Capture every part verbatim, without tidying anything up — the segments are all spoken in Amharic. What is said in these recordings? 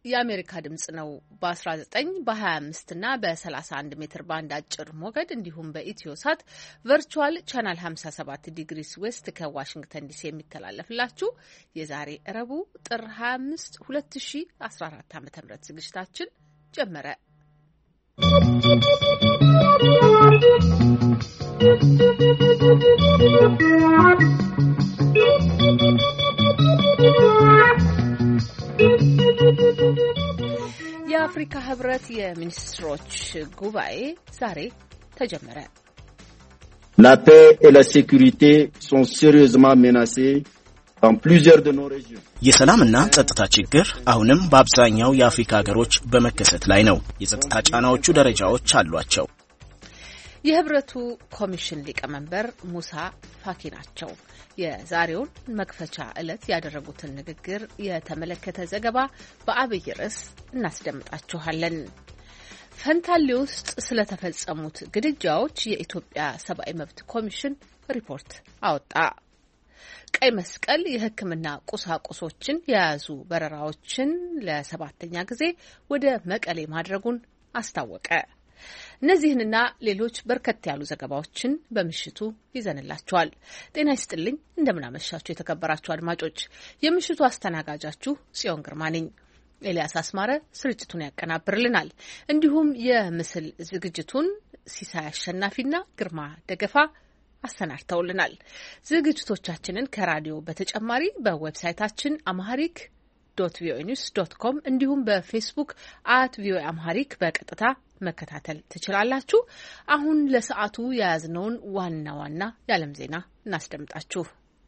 የአሜሪካ ድምጽ ነው። በ19 በ25 እና በ31 ሜትር ባንድ አጭር ሞገድ እንዲሁም በኢትዮሳት ቨርቹዋል ቻናል ሃምሳ ሰባት ዲግሪስ ዌስት ከዋሽንግተን ዲሲ የሚተላለፍላችሁ የዛሬ ረቡዕ ጥር ሃያ አምስት ሁለት ሺህ አስራ አራት ዓ.ም ዝግጅታችን ጀመረ። የአፍሪካ ህብረት የሚኒስትሮች ጉባኤ ዛሬ ተጀመረ። La paix et la sécurité sont sérieusement menacées dans plusieurs de nos régions. የሰላምና ጸጥታ ችግር አሁንም በአብዛኛው የአፍሪካ ሀገሮች በመከሰት ላይ ነው። የጸጥታ ጫናዎቹ ደረጃዎች አሏቸው። የህብረቱ ኮሚሽን ሊቀመንበር ሙሳ ፋኪ ናቸው። የዛሬውን መክፈቻ ዕለት ያደረጉትን ንግግር የተመለከተ ዘገባ በአብይ ርዕስ እናስደምጣችኋለን። ፈንታሌ ውስጥ ስለተፈጸሙት ግድያዎች የኢትዮጵያ ሰብአዊ መብት ኮሚሽን ሪፖርት አወጣ። ቀይ መስቀል የሕክምና ቁሳቁሶችን የያዙ በረራዎችን ለሰባተኛ ጊዜ ወደ መቀሌ ማድረጉን አስታወቀ። እነዚህንና ሌሎች በርከት ያሉ ዘገባዎችን በምሽቱ ይዘንላችኋል። ጤና ይስጥልኝ፣ እንደምናመሻችሁ የተከበራችሁ አድማጮች። የምሽቱ አስተናጋጃችሁ ጽዮን ግርማ ነኝ። ኤልያስ አስማረ ስርጭቱን ያቀናብርልናል። እንዲሁም የምስል ዝግጅቱን ሲሳይ አሸናፊና ግርማ ደገፋ አሰናድተውልናል። ዝግጅቶቻችንን ከራዲዮ በተጨማሪ በዌብሳይታችን አምሃሪክ ዶት ቪኦኤ ኒውስ ዶት ኮም እንዲሁም በፌስቡክ አት ቪኦኤ አምሃሪክ በቀጥታ መከታተል ትችላላችሁ። አሁን ለሰዓቱ የያዝነውን ዋና ዋና የዓለም ዜና እናስደምጣችሁ።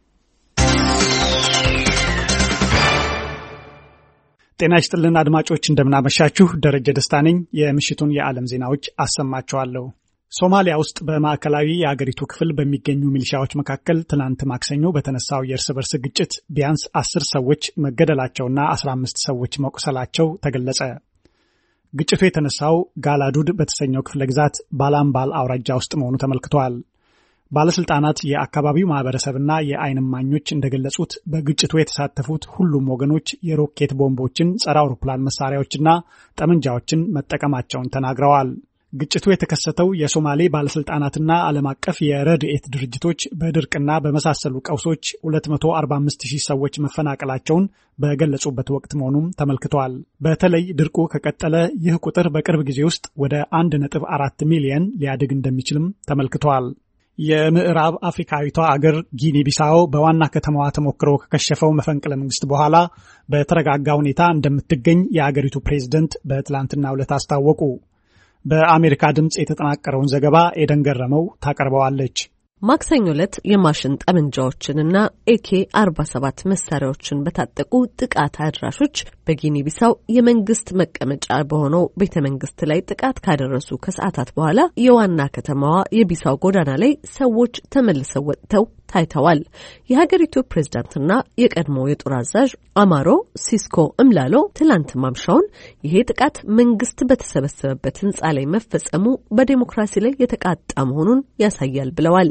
ጤና ይስጥልን አድማጮች፣ እንደምናመሻችሁ። ደረጀ ደስታ ነኝ። የምሽቱን የዓለም ዜናዎች አሰማችኋለሁ። ሶማሊያ ውስጥ በማዕከላዊ የአገሪቱ ክፍል በሚገኙ ሚሊሻዎች መካከል ትናንት ማክሰኞ በተነሳው የእርስ በርስ ግጭት ቢያንስ አስር ሰዎች መገደላቸውና አስራ አምስት ሰዎች መቁሰላቸው ተገለጸ። ግጭቱ የተነሳው ጋላዱድ በተሰኘው ክፍለ ግዛት ባላምባል አውራጃ ውስጥ መሆኑ ተመልክቷል። ባለስልጣናት፣ የአካባቢው ማህበረሰብና የዓይን እማኞች እንደገለጹት በግጭቱ የተሳተፉት ሁሉም ወገኖች የሮኬት ቦምቦችን፣ ጸረ አውሮፕላን መሳሪያዎችና ጠመንጃዎችን መጠቀማቸውን ተናግረዋል። ግጭቱ የተከሰተው የሶማሌ ባለስልጣናትና ዓለም አቀፍ የረድኤት ድርጅቶች በድርቅና በመሳሰሉ ቀውሶች ሁለት መቶ አርባ አምስት ሺህ ሰዎች መፈናቀላቸውን በገለጹበት ወቅት መሆኑም ተመልክቷል። በተለይ ድርቁ ከቀጠለ ይህ ቁጥር በቅርብ ጊዜ ውስጥ ወደ አንድ ነጥብ አራት ሚሊዮን ሊያድግ እንደሚችልም ተመልክቷል። የምዕራብ አፍሪካዊቷ አገር ጊኒ ቢሳው በዋና ከተማዋ ተሞክሮ ከከሸፈው መፈንቅለ መንግስት በኋላ በተረጋጋ ሁኔታ እንደምትገኝ የአገሪቱ ፕሬዝደንት በትላንትናው ዕለት አስታወቁ። በአሜሪካ ድምጽ የተጠናቀረውን ዘገባ ኤደን ገረመው ታቀርበዋለች። ማክሰኞ ዕለት የማሽን ጠመንጃዎችንና ኤኬ አርባ ሰባት መሳሪያዎችን በታጠቁ ጥቃት አድራሾች በጊኒ ቢሳው የመንግስት መቀመጫ በሆነው ቤተ መንግስት ላይ ጥቃት ካደረሱ ከሰዓታት በኋላ የዋና ከተማዋ የቢሳው ጎዳና ላይ ሰዎች ተመልሰው ወጥተው ታይተዋል። የሀገሪቱ ፕሬዝዳንትና የቀድሞው የጦር አዛዥ አማሮ ሲስኮ እምላሎ ትላንት ማምሻውን ይሄ ጥቃት መንግስት በተሰበሰበበት ህንጻ ላይ መፈጸሙ በዲሞክራሲ ላይ የተቃጣ መሆኑን ያሳያል ብለዋል።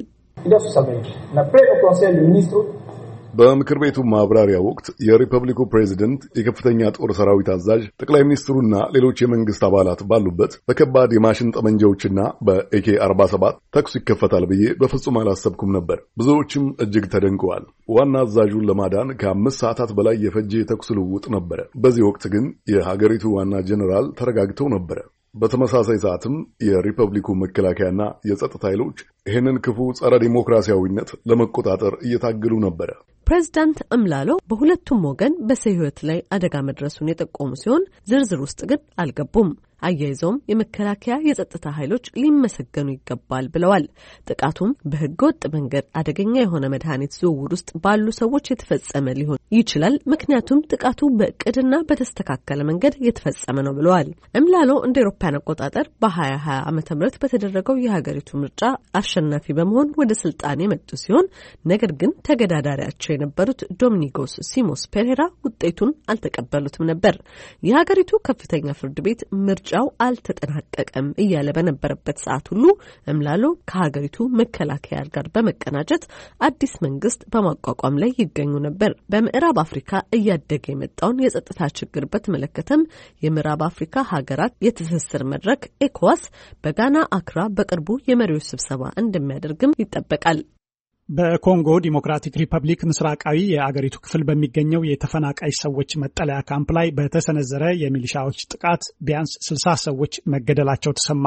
በምክር ቤቱ ማብራሪያ ወቅት የሪፐብሊኩ ፕሬዝደንት፣ የከፍተኛ ጦር ሰራዊት አዛዥ፣ ጠቅላይ ሚኒስትሩና ሌሎች የመንግስት አባላት ባሉበት በከባድ የማሽን ጠመንጃዎችና በኤኬ አርባ ሰባት ተኩስ ይከፈታል ብዬ በፍጹም አላሰብኩም ነበር። ብዙዎችም እጅግ ተደንቀዋል። ዋና አዛዡን ለማዳን ከአምስት ሰዓታት በላይ የፈጀ የተኩስ ልውውጥ ነበረ። በዚህ ወቅት ግን የሀገሪቱ ዋና ጀኔራል ተረጋግተው ነበረ። በተመሳሳይ ሰዓትም የሪፐብሊኩ መከላከያና የጸጥታ ኃይሎች ይህንን ክፉ ጸረ ዲሞክራሲያዊነት ለመቆጣጠር እየታገሉ ነበረ። ፕሬዝዳንት እምላሎ በሁለቱም ወገን በሰው ሕይወት ላይ አደጋ መድረሱን የጠቆሙ ሲሆን ዝርዝር ውስጥ ግን አልገቡም። አያይዘውም የመከላከያ የጸጥታ ኃይሎች ሊመሰገኑ ይገባል ብለዋል። ጥቃቱም በሕገ ወጥ መንገድ አደገኛ የሆነ መድኃኒት ዝውውር ውስጥ ባሉ ሰዎች የተፈጸመ ሊሆን ይችላል፣ ምክንያቱም ጥቃቱ በእቅድና በተስተካከለ መንገድ የተፈጸመ ነው ብለዋል። እምላሎ እንደ አውሮፓውያን አቆጣጠር በሀያ ሀያ ዓመተ ምህረት በተደረገው የሀገሪቱ ምርጫ አሸናፊ በመሆን ወደ ስልጣን የመጡ ሲሆን ነገር ግን ተገዳዳሪያቸው የነበሩት ዶሚኒጎስ ሲሞስ ፔሬራ ውጤቱን አልተቀበሉትም ነበር። የሀገሪቱ ከፍተኛ ፍርድ ቤት ምርጫ ምርጫው አልተጠናቀቀም እያለ በነበረበት ሰዓት ሁሉ እምላሎ ከሀገሪቱ መከላከያ ጋር በመቀናጀት አዲስ መንግስት በማቋቋም ላይ ይገኙ ነበር። በምዕራብ አፍሪካ እያደገ የመጣውን የጸጥታ ችግር በተመለከተም የምዕራብ አፍሪካ ሀገራት የትስስር መድረክ ኤኮዋስ በጋና አክራ በቅርቡ የመሪዎች ስብሰባ እንደሚያደርግም ይጠበቃል። በኮንጎ ዲሞክራቲክ ሪፐብሊክ ምስራቃዊ የአገሪቱ ክፍል በሚገኘው የተፈናቃይ ሰዎች መጠለያ ካምፕ ላይ በተሰነዘረ የሚሊሻዎች ጥቃት ቢያንስ ስልሳ ሰዎች መገደላቸው ተሰማ።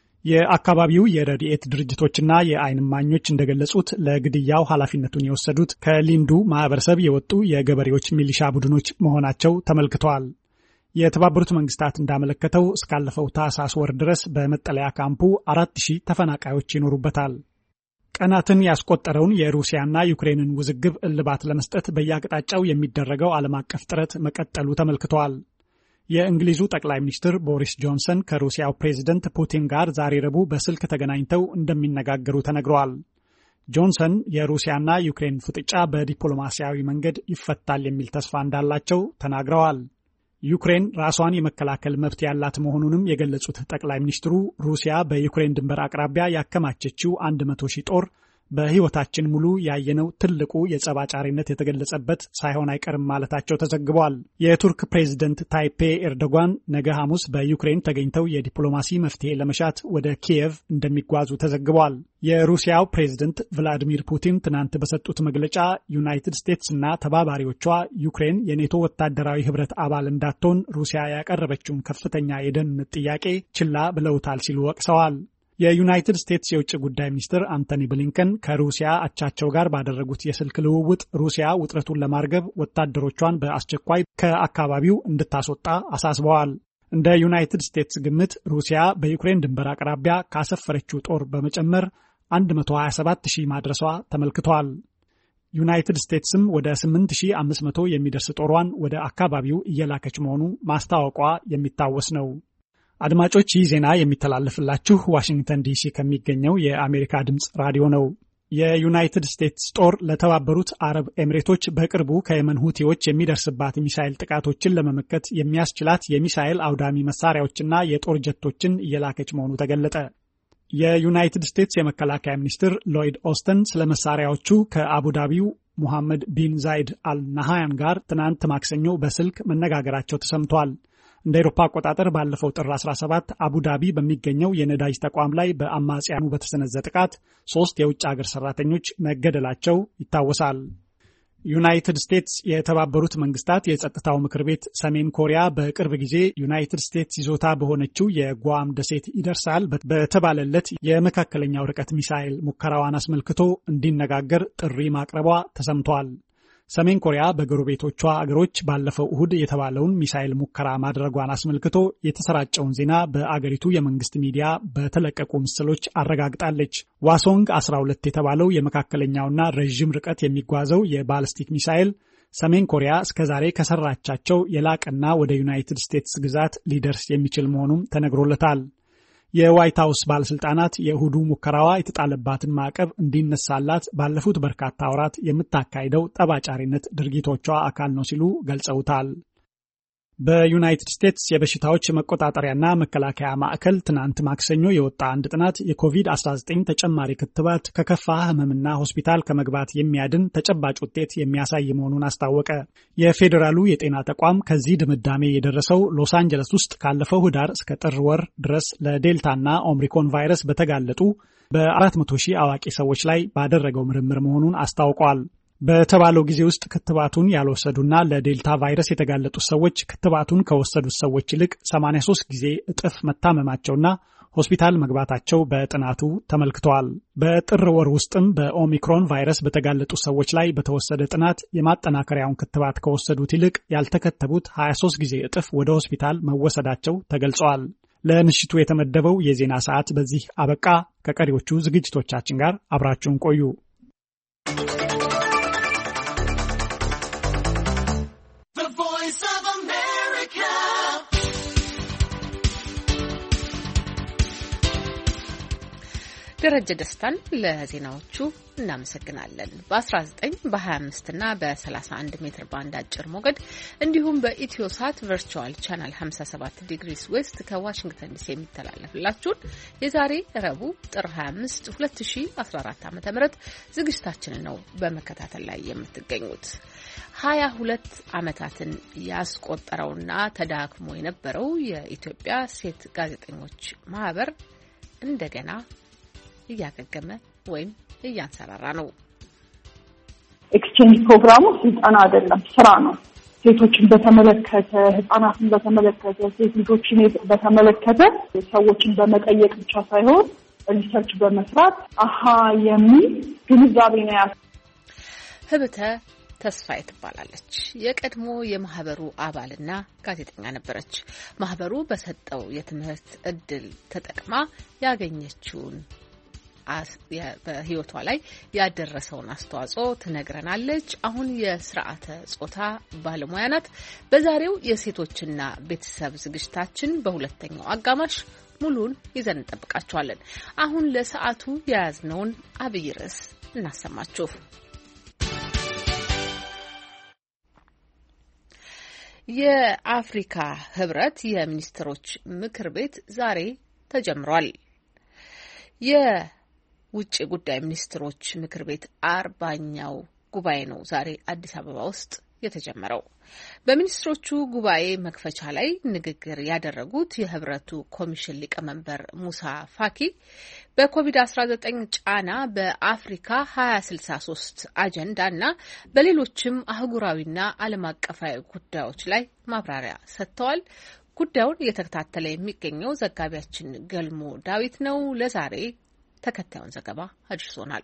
የአካባቢው የረድኤት ድርጅቶችና የዓይን እማኞች እንደገለጹት ለግድያው ኃላፊነቱን የወሰዱት ከሊንዱ ማህበረሰብ የወጡ የገበሬዎች ሚሊሻ ቡድኖች መሆናቸው ተመልክተዋል። የተባበሩት መንግስታት እንዳመለከተው እስካለፈው ታህሳስ ወር ድረስ በመጠለያ ካምፑ አራት ሺህ ተፈናቃዮች ይኖሩበታል። ቀናትን ያስቆጠረውን የሩሲያና ዩክሬንን ውዝግብ እልባት ለመስጠት በየአቅጣጫው የሚደረገው ዓለም አቀፍ ጥረት መቀጠሉ ተመልክቷል። የእንግሊዙ ጠቅላይ ሚኒስትር ቦሪስ ጆንሰን ከሩሲያው ፕሬዝደንት ፑቲን ጋር ዛሬ ረቡዕ በስልክ ተገናኝተው እንደሚነጋገሩ ተነግረዋል። ጆንሰን የሩሲያና ዩክሬን ፍጥጫ በዲፕሎማሲያዊ መንገድ ይፈታል የሚል ተስፋ እንዳላቸው ተናግረዋል። ዩክሬን ራሷን የመከላከል መብት ያላት መሆኑንም የገለጹት ጠቅላይ ሚኒስትሩ ሩሲያ በዩክሬን ድንበር አቅራቢያ ያከማቸችው አንድ መቶ ሺህ ጦር በሕይወታችን ሙሉ ያየነው ትልቁ የጸባጫሪነት የተገለጸበት ሳይሆን አይቀርም ማለታቸው ተዘግቧል። የቱርክ ፕሬዝደንት ታይፔ ኤርዶጋን ነገ ሐሙስ በዩክሬን ተገኝተው የዲፕሎማሲ መፍትሄ ለመሻት ወደ ኪየቭ እንደሚጓዙ ተዘግቧል። የሩሲያው ፕሬዝደንት ቭላዲሚር ፑቲን ትናንት በሰጡት መግለጫ ዩናይትድ ስቴትስ እና ተባባሪዎቿ ዩክሬን የኔቶ ወታደራዊ ህብረት አባል እንዳትሆን ሩሲያ ያቀረበችውን ከፍተኛ የደህንነት ጥያቄ ችላ ብለውታል ሲሉ ወቅሰዋል። የዩናይትድ ስቴትስ የውጭ ጉዳይ ሚኒስትር አንቶኒ ብሊንከን ከሩሲያ አቻቸው ጋር ባደረጉት የስልክ ልውውጥ ሩሲያ ውጥረቱን ለማርገብ ወታደሮቿን በአስቸኳይ ከአካባቢው እንድታስወጣ አሳስበዋል። እንደ ዩናይትድ ስቴትስ ግምት ሩሲያ በዩክሬን ድንበር አቅራቢያ ካሰፈረችው ጦር በመጨመር one hundred twenty-seven ሺህ ማድረሷ ተመልክቷል። ዩናይትድ ስቴትስም ወደ eight thousand five hundred የሚደርስ ጦሯን ወደ አካባቢው እየላከች መሆኑ ማስታወቋ የሚታወስ ነው። አድማጮች ይህ ዜና የሚተላለፍላችሁ ዋሽንግተን ዲሲ ከሚገኘው የአሜሪካ ድምጽ ራዲዮ ነው። የዩናይትድ ስቴትስ ጦር ለተባበሩት አረብ ኤሚሬቶች በቅርቡ ከየመን ሁቲዎች የሚደርስባት ሚሳኤል ጥቃቶችን ለመመከት የሚያስችላት የሚሳኤል አውዳሚ መሳሪያዎችና የጦር ጀቶችን እየላከች መሆኑ ተገለጠ። የዩናይትድ ስቴትስ የመከላከያ ሚኒስትር ሎይድ ኦስተን ስለ መሳሪያዎቹ ከአቡዳቢው ሙሐመድ ቢን ዛይድ አል ናሃያን ጋር ትናንት ማክሰኞ በስልክ መነጋገራቸው ተሰምቷል። እንደ አውሮፓ አቆጣጠር ባለፈው ጥር seventeen አቡዳቢ በሚገኘው የነዳጅ ተቋም ላይ በአማጽያኑ በተሰነዘረ ጥቃት ሶስት የውጭ ሀገር ሰራተኞች መገደላቸው ይታወሳል። ዩናይትድ ስቴትስ የተባበሩት መንግስታት የጸጥታው ምክር ቤት ሰሜን ኮሪያ በቅርብ ጊዜ ዩናይትድ ስቴትስ ይዞታ በሆነችው የጓም ደሴት ይደርሳል በተባለለት የመካከለኛው ርቀት ሚሳኤል ሙከራዋን አስመልክቶ እንዲነጋገር ጥሪ ማቅረቧ ተሰምቷል። ሰሜን ኮሪያ በጎረቤቶቿ አገሮች ባለፈው እሁድ የተባለውን ሚሳኤል ሙከራ ማድረጓን አስመልክቶ የተሰራጨውን ዜና በአገሪቱ የመንግስት ሚዲያ በተለቀቁ ምስሎች አረጋግጣለች። ዋሶንግ twelve የተባለው የመካከለኛውና ረጅም ርቀት የሚጓዘው የባሊስቲክ ሚሳኤል ሰሜን ኮሪያ እስከዛሬ ከሰራቻቸው የላቀና ወደ ዩናይትድ ስቴትስ ግዛት ሊደርስ የሚችል መሆኑም ተነግሮለታል። የዋይት ሃውስ ባለስልጣናት የእሁዱ ሙከራዋ የተጣለባትን ማዕቀብ እንዲነሳላት ባለፉት በርካታ ወራት የምታካሂደው ጠባጫሪነት ድርጊቶቿ አካል ነው ሲሉ ገልጸውታል። በዩናይትድ ስቴትስ የበሽታዎች መቆጣጠሪያና መከላከያ ማዕከል ትናንት ማክሰኞ የወጣ አንድ ጥናት የኮቪድ-19 ተጨማሪ ክትባት ከከፋ ህመምና ሆስፒታል ከመግባት የሚያድን ተጨባጭ ውጤት የሚያሳይ መሆኑን አስታወቀ። የፌዴራሉ የጤና ተቋም ከዚህ ድምዳሜ የደረሰው ሎስ አንጀለስ ውስጥ ካለፈው ህዳር እስከ ጥር ወር ድረስ ለዴልታና ኦምሪኮን ቫይረስ በተጋለጡ በአራት መቶ ሺህ አዋቂ ሰዎች ላይ ባደረገው ምርምር መሆኑን አስታውቋል። በተባለው ጊዜ ውስጥ ክትባቱን ያልወሰዱና ለዴልታ ቫይረስ የተጋለጡ ሰዎች ክትባቱን ከወሰዱት ሰዎች ይልቅ ሰማንያ ሶስት ጊዜ እጥፍ መታመማቸውና ሆስፒታል መግባታቸው በጥናቱ ተመልክተዋል። በጥር ወር ውስጥም በኦሚክሮን ቫይረስ በተጋለጡ ሰዎች ላይ በተወሰደ ጥናት የማጠናከሪያውን ክትባት ከወሰዱት ይልቅ ያልተከተቡት ሀያ ሶስት ጊዜ እጥፍ ወደ ሆስፒታል መወሰዳቸው ተገልጸዋል። ለምሽቱ የተመደበው የዜና ሰዓት በዚህ አበቃ። ከቀሪዎቹ ዝግጅቶቻችን ጋር አብራችሁን ቆዩ። ደረጀ ደስታን ለዜናዎቹ እናመሰግናለን። በ19 በ25 እና በ31 ሜትር ባንድ አጭር ሞገድ እንዲሁም በኢትዮሳት ቨርቹዋል ቻናል ሃምሳ ሰባት ዲግሪስ ዌስት ከዋሽንግተን ዲሲ የሚተላለፍላችሁን የዛሬ ረቡዕ ጥር ሃያ አምስት ሁለት ሺህ አስራ አራት ዓ.ም ዝግጅታችንን ነው በመከታተል ላይ የምትገኙት። ሀያ ሁለት ዓመታትን ያስቆጠረውና ተዳክሞ የነበረው የኢትዮጵያ ሴት ጋዜጠኞች ማህበር እንደገና እያገገመ ወይም እያንሰራራ ነው። ኤክስቼንጅ ፕሮግራሙ ስልጠና አይደለም፣ ስራ ነው። ሴቶችን በተመለከተ፣ ህፃናትን በተመለከተ፣ ሴት ልጆችን በተመለከተ ሰዎችን በመጠየቅ ብቻ ሳይሆን ሪሰርች በመስራት አሃ የሚል ግንዛቤ ነው ያለው። ህብተ ተስፋዬ ትባላለች። የቀድሞ የማህበሩ አባልና ጋዜጠኛ ነበረች። ማህበሩ በሰጠው የትምህርት እድል ተጠቅማ ያገኘችውን በህይወቷ ላይ ያደረሰውን አስተዋጽኦ ትነግረናለች። አሁን የስርዓተ ጾታ ባለሙያ ናት። በዛሬው የሴቶችና ቤተሰብ ዝግጅታችን በሁለተኛው አጋማሽ ሙሉን ይዘን እንጠብቃችኋለን። አሁን ለሰዓቱ የያዝነውን አብይ ርዕስ እናሰማችሁ። የአፍሪካ ህብረት የሚኒስትሮች ምክር ቤት ዛሬ ተጀምሯል። የውጭ ጉዳይ ሚኒስትሮች ምክር ቤት አርባኛው ጉባኤ ነው ዛሬ አዲስ አበባ ውስጥ የተጀመረው። በሚኒስትሮቹ ጉባኤ መክፈቻ ላይ ንግግር ያደረጉት የህብረቱ ኮሚሽን ሊቀመንበር ሙሳ ፋኪ በኮቪድ አስራ ዘጠኝ ጫና በአፍሪካ ሀያ ስልሳ ሶስት አጀንዳና በሌሎችም አህጉራዊና ዓለም አቀፋዊ ጉዳዮች ላይ ማብራሪያ ሰጥተዋል። ጉዳዩን እየተከታተለ የሚገኘው ዘጋቢያችን ገልሞ ዳዊት ነው። ለዛሬ ተከታዩን ዘገባ አድርሶናል።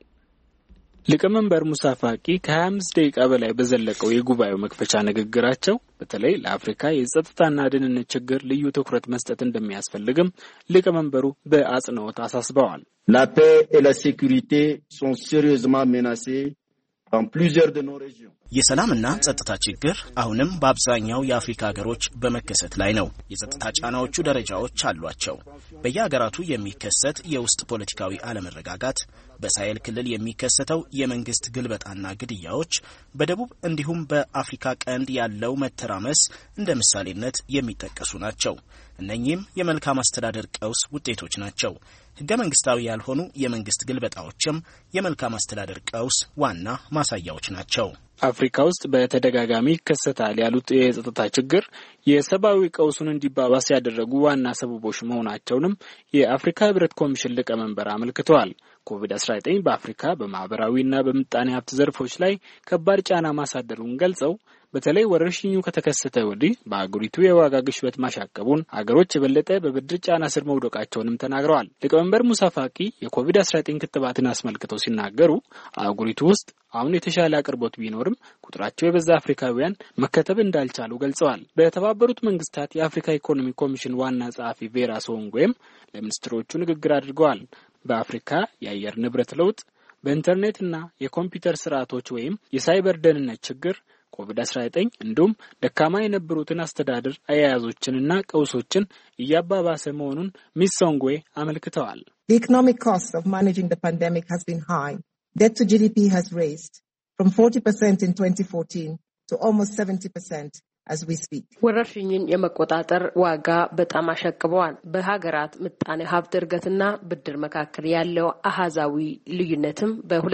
ሊቀመንበር ሙሳ ፋቂ ከሀያ አምስት ደቂቃ በላይ በዘለቀው የጉባኤው መክፈቻ ንግግራቸው በተለይ ለአፍሪካ የጸጥታና ደህንነት ችግር ልዩ ትኩረት መስጠት እንደሚያስፈልግም ሊቀመንበሩ በአጽንኦት አሳስበዋል። La paix et la sécurité sont sérieusement menacées dans plusieurs de nos régions. የሰላምና ጸጥታ ችግር አሁንም በአብዛኛው የአፍሪካ ሀገሮች በመከሰት ላይ ነው። የጸጥታ ጫናዎቹ ደረጃዎች አሏቸው። በየሀገራቱ የሚከሰት የውስጥ ፖለቲካዊ አለመረጋጋት፣ በሳሄል ክልል የሚከሰተው የመንግስት ግልበጣና ግድያዎች፣ በደቡብ እንዲሁም በአፍሪካ ቀንድ ያለው መተራመስ እንደ ምሳሌነት የሚጠቀሱ ናቸው። እነኚህም የመልካም አስተዳደር ቀውስ ውጤቶች ናቸው። ህገ መንግስታዊ ያልሆኑ የመንግስት ግልበጣዎችም የመልካም አስተዳደር ቀውስ ዋና ማሳያዎች ናቸው። አፍሪካ ውስጥ በተደጋጋሚ ይከሰታል ያሉት የጸጥታ ችግር የሰብአዊ ቀውሱን እንዲባባስ ያደረጉ ዋና ሰበቦች መሆናቸውንም የአፍሪካ ህብረት ኮሚሽን ሊቀመንበር አመልክተዋል። ኮቪድ አስራ ዘጠኝ በአፍሪካ በማህበራዊና በምጣኔ ሀብት ዘርፎች ላይ ከባድ ጫና ማሳደሩን ገልጸው በተለይ ወረርሽኙ ከተከሰተ ወዲህ በአገሪቱ የዋጋ ግሽበት ማሻቀቡን፣ አገሮች የበለጠ በብድር ጫና ስር መውደቃቸውንም ተናግረዋል። ሊቀመንበር ሙሳ ፋቂ የኮቪድ አስራ ዘጠኝ ክትባትን አስመልክተው ሲናገሩ አገሪቱ ውስጥ አሁን የተሻለ አቅርቦት ቢኖርም ቁጥራቸው የበዛ አፍሪካውያን መከተብ እንዳልቻሉ ገልጸዋል። በተባበሩት መንግስታት የአፍሪካ ኢኮኖሚ ኮሚሽን ዋና ጸሐፊ ቬራ ሶንጎም ለሚኒስትሮቹ ንግግር አድርገዋል። በአፍሪካ የአየር ንብረት ለውጥ፣ በኢንተርኔትና የኮምፒውተር ስርዓቶች ወይም የሳይበር ደህንነት ችግር፣ ኮቪድ አስራ ዘጠኝ እንዲሁም ደካማ የነበሩትን አስተዳደር አያያዞችንና ቀውሶችን እያባባሰ መሆኑን ሚስ ሶንጎ አመልክተዋል። The economic cost of managing the pandemic has been high. Debt to G D P has raised from forty percent in twenty fourteen to almost seventy percent as we speak. ወረርሽኙን የመቆጣጠር ዋጋ በጣም አሻቅበዋል። በሀገራት ምጣኔ ሀብት እድገትና ብድር መካከል ያለው አሃዛዊ ልዩነትም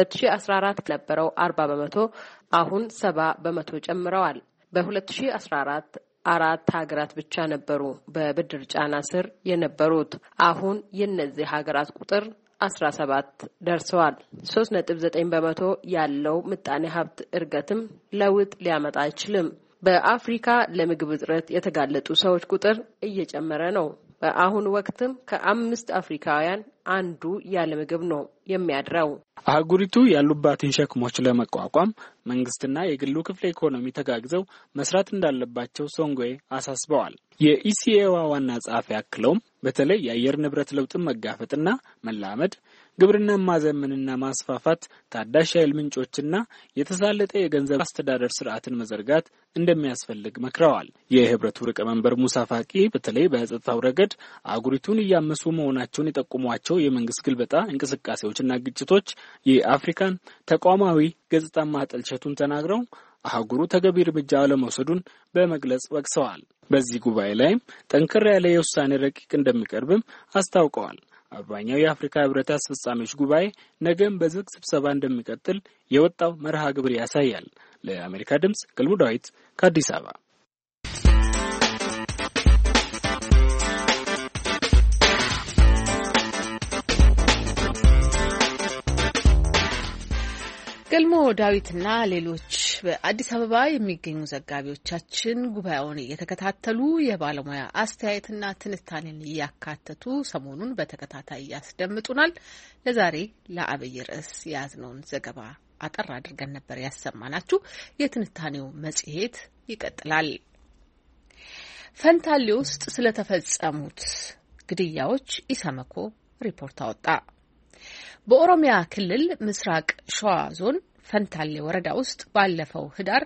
በ2014 ነበረው አርባ በመቶ አሁን ሰባ በመቶ ጨምረዋል። በ2014 አራት ሀገራት ብቻ ነበሩ በብድር ጫና ስር የነበሩት። አሁን የነዚህ ሀገራት ቁጥር አስራ ሰባት ደርሰዋል። ሶስት ነጥብ ዘጠኝ በመቶ ያለው ምጣኔ ሀብት እድገትም ለውጥ ሊያመጣ አይችልም። በአፍሪካ ለምግብ እጥረት የተጋለጡ ሰዎች ቁጥር እየጨመረ ነው። በአሁን ወቅትም ከአምስት አፍሪካውያን አንዱ ያለ ምግብ ነው የሚያድረው። አህጉሪቱ ያሉባትን ሸክሞች ለመቋቋም መንግስትና የግሉ ክፍለ ኢኮኖሚ ተጋግዘው መስራት እንዳለባቸው ሶንጎዬ አሳስበዋል። የኢሲኤዋ ዋና ጸሐፊ አክለውም በተለይ የአየር ንብረት ለውጥን መጋፈጥና መላመድ፣ ግብርናን ማዘመንና ማስፋፋት፣ ታዳሽ ኃይል ምንጮችና የተሳለጠ የገንዘብ አስተዳደር ስርዓትን መዘርጋት እንደሚያስፈልግ መክረዋል። የህብረቱ ሊቀመንበር ሙሳ ፋቂ በተለይ በጸጥታው ረገድ አጉሪቱን እያመሱ መሆናቸውን የጠቆሟቸው የመንግስት ግልበጣ እንቅስቃሴዎችና ግጭቶች የአፍሪካን ተቋማዊ ገጽታ ማጠልሸቱን ተናግረው አህጉሩ ተገቢ እርምጃ ለመውሰዱን በመግለጽ ወቅሰዋል። በዚህ ጉባኤ ላይም ጠንከር ያለ የውሳኔ ረቂቅ እንደሚቀርብም አስታውቀዋል። አርባኛው የአፍሪካ ህብረት አስፈጻሚዎች ጉባኤ ነገም በዝግ ስብሰባ እንደሚቀጥል የወጣው መርሃ ግብር ያሳያል። ለአሜሪካ ድምጽ ገልሙ ዳዊት ከአዲስ አበባ። ገልሞ ዳዊትና ሌሎች በአዲስ አበባ የሚገኙ ዘጋቢዎቻችን ጉባኤውን እየተከታተሉ የባለሙያ አስተያየትና ትንታኔን እያካተቱ ሰሞኑን በተከታታይ ያስደምጡናል። ለዛሬ ለአብይ ርዕስ የያዝነውን ዘገባ አጠር አድርገን ነበር ያሰማናችሁ። የትንታኔው መጽሔት ይቀጥላል። ፈንታሌ ውስጥ ስለተፈጸሙት ግድያዎች ኢሰመኮ ሪፖርት አወጣ። በኦሮሚያ ክልል ምስራቅ ሸዋ ዞን ፈንታሌ ወረዳ ውስጥ ባለፈው ህዳር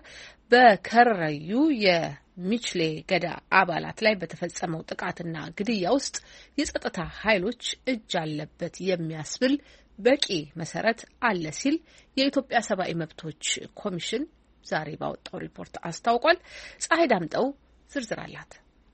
በከረዩ የሚችሌ ገዳ አባላት ላይ በተፈጸመው ጥቃትና ግድያ ውስጥ የጸጥታ ኃይሎች እጅ አለበት የሚያስብል በቂ መሰረት አለ ሲል የኢትዮጵያ ሰብአዊ መብቶች ኮሚሽን ዛሬ ባወጣው ሪፖርት አስታውቋል። ፀሐይ ዳምጠው ዝርዝር አላት።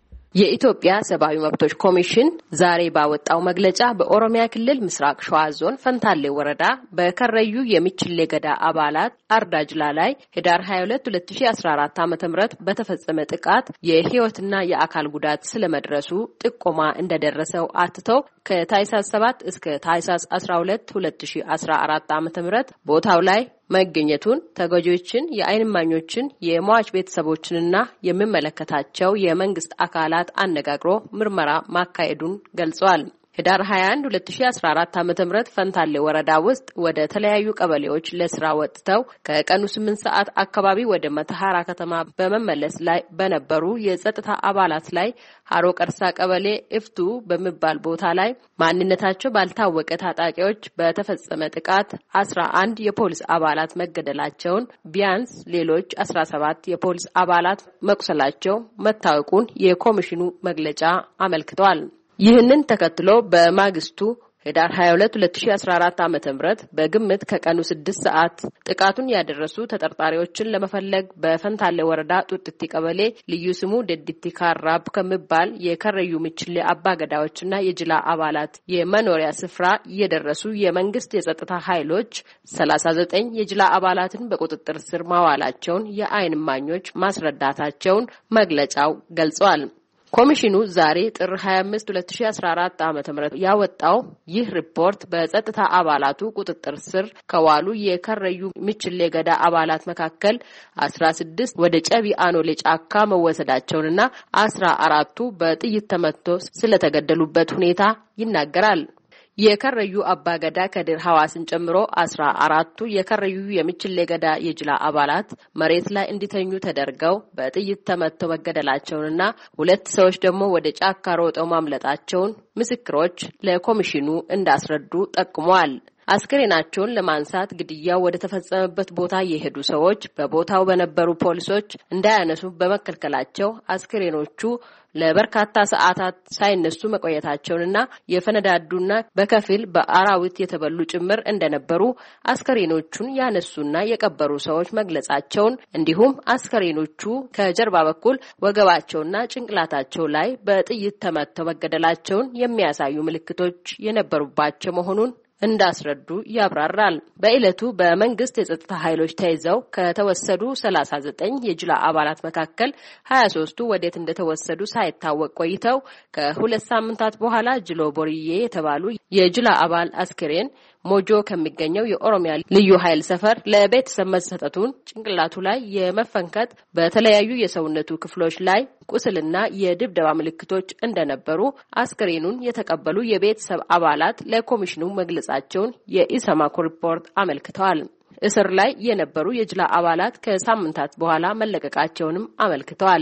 የኢትዮጵያ ሰብአዊ መብቶች ኮሚሽን ዛሬ ባወጣው መግለጫ በኦሮሚያ ክልል ምስራቅ ሸዋ ዞን ፈንታሌ ወረዳ በከረዩ የሚችሌ ገዳ አባላት አርዳጅላ ላይ ህዳር ሀያ ሁለት ሁለት ሺህ አስራ አራት ዓ.ም በተፈጸመ ጥቃት የህይወትና የአካል ጉዳት ስለመድረሱ ጥቆማ እንደደረሰው አትተው ከታህሳስ ሰባት እስከ ታህሳስ አስራ ሁለት ሁለት ሺህ አስራ አራት ዓ.ም ቦታው ላይ መገኘቱን ተጎጂዎችን፣ የዓይን እማኞችን፣ የሟች ቤተሰቦችንና የሚመለከታቸው የመንግስት አካላት አነጋግሮ ምርመራ ማካሄዱን ገልጸዋል። ህዳር ሀያ አንድ ሁለት ሺህ አስራ አራት ዓ.ም ፈንታሌ ወረዳ ውስጥ ወደ ተለያዩ ቀበሌዎች ለስራ ወጥተው ከቀኑ ስምንት ሰዓት አካባቢ ወደ መተሐራ ከተማ በመመለስ ላይ በነበሩ የጸጥታ አባላት ላይ ሀሮ ቀርሳ ቀበሌ እፍቱ በሚባል ቦታ ላይ ማንነታቸው ባልታወቀ ታጣቂዎች በተፈጸመ ጥቃት አስራ አንድ የፖሊስ አባላት መገደላቸውን፣ ቢያንስ ሌሎች አስራ ሰባት የፖሊስ አባላት መቁሰላቸው መታወቁን የኮሚሽኑ መግለጫ አመልክቷል። ይህንን ተከትሎ በማግስቱ ህዳር ሀያ ሁለት ሁለት ሺህ አስራ አራት ዓ.ም በግምት ከቀኑ ስድስት ሰዓት ጥቃቱን ያደረሱ ተጠርጣሪዎችን ለመፈለግ በፈንታሌ ወረዳ ጡጥቲ ቀበሌ ልዩ ስሙ ደዲቲ ካራብ ከሚባል የከረዩ ምችሌ አባገዳዎችና የጅላ አባላት የመኖሪያ ስፍራ የደረሱ የመንግስት የጸጥታ ኃይሎች ሰላሳ ዘጠኝ የጅላ አባላትን በቁጥጥር ስር ማዋላቸውን የዓይን እማኞች ማስረዳታቸውን መግለጫው ገልጿል። ኮሚሽኑ ዛሬ ጥር ሀያ አምስት ሁለት ሺህ አስራ አራት ዓ.ም ያወጣው ይህ ሪፖርት በጸጥታ አባላቱ ቁጥጥር ስር ከዋሉ የከረዩ ምችሌ ገዳ አባላት መካከል አስራ ስድስት ወደ ጨቢ አኖሌ ጫካ መወሰዳቸውንና አስራ አራቱ በጥይት ተመትቶ ስለተገደሉበት ሁኔታ ይናገራል። የከረዩ አባገዳ ከድር ሐዋስን ጨምሮ አስራ አራቱ የከረዩ የሚችሌ ገዳ የጅላ አባላት መሬት ላይ እንዲተኙ ተደርገው በጥይት ተመተው መገደላቸውንና ሁለት ሰዎች ደግሞ ወደ ጫካ ሮጠው ማምለጣቸውን ምስክሮች ለኮሚሽኑ እንዳስረዱ ጠቁመዋል። አስክሬናቸውን ለማንሳት ግድያው ወደ ተፈጸመበት ቦታ የሄዱ ሰዎች በቦታው በነበሩ ፖሊሶች እንዳያነሱ በመከልከላቸው አስክሬኖቹ ለበርካታ ሰዓታት ሳይነሱ መቆየታቸውንና የፈነዳዱና በከፊል በአራዊት የተበሉ ጭምር እንደነበሩ አስክሬኖቹን ያነሱና የቀበሩ ሰዎች መግለጻቸውን እንዲሁም አስክሬኖቹ ከጀርባ በኩል ወገባቸውና ጭንቅላታቸው ላይ በጥይት ተመተው መገደላቸውን የሚያሳዩ ምልክቶች የነበሩባቸው መሆኑን እንዳስረዱ ያብራራል። በእለቱ በመንግስት የጸጥታ ኃይሎች ተይዘው ከተወሰዱ ሰላሳ ዘጠኝ የጅላ አባላት መካከል ሀያ ሶስቱ ወዴት እንደተወሰዱ ሳይታወቅ ቆይተው ከሁለት ሳምንታት በኋላ ጅሎ ቦሪዬ የተባሉ የጅላ አባል አስክሬን ሞጆ ከሚገኘው የኦሮሚያ ልዩ ኃይል ሰፈር ለቤተሰብ መሰጠቱን፣ ጭንቅላቱ ላይ የመፈንከት በተለያዩ የሰውነቱ ክፍሎች ላይ ቁስልና የድብደባ ምልክቶች እንደነበሩ አስክሬኑን የተቀበሉ የቤተሰብ አባላት ለኮሚሽኑ መግለጻቸውን የኢሰማኮ ሪፖርት አመልክተዋል። እስር ላይ የነበሩ የጅላ አባላት ከሳምንታት በኋላ መለቀቃቸውንም አመልክተዋል።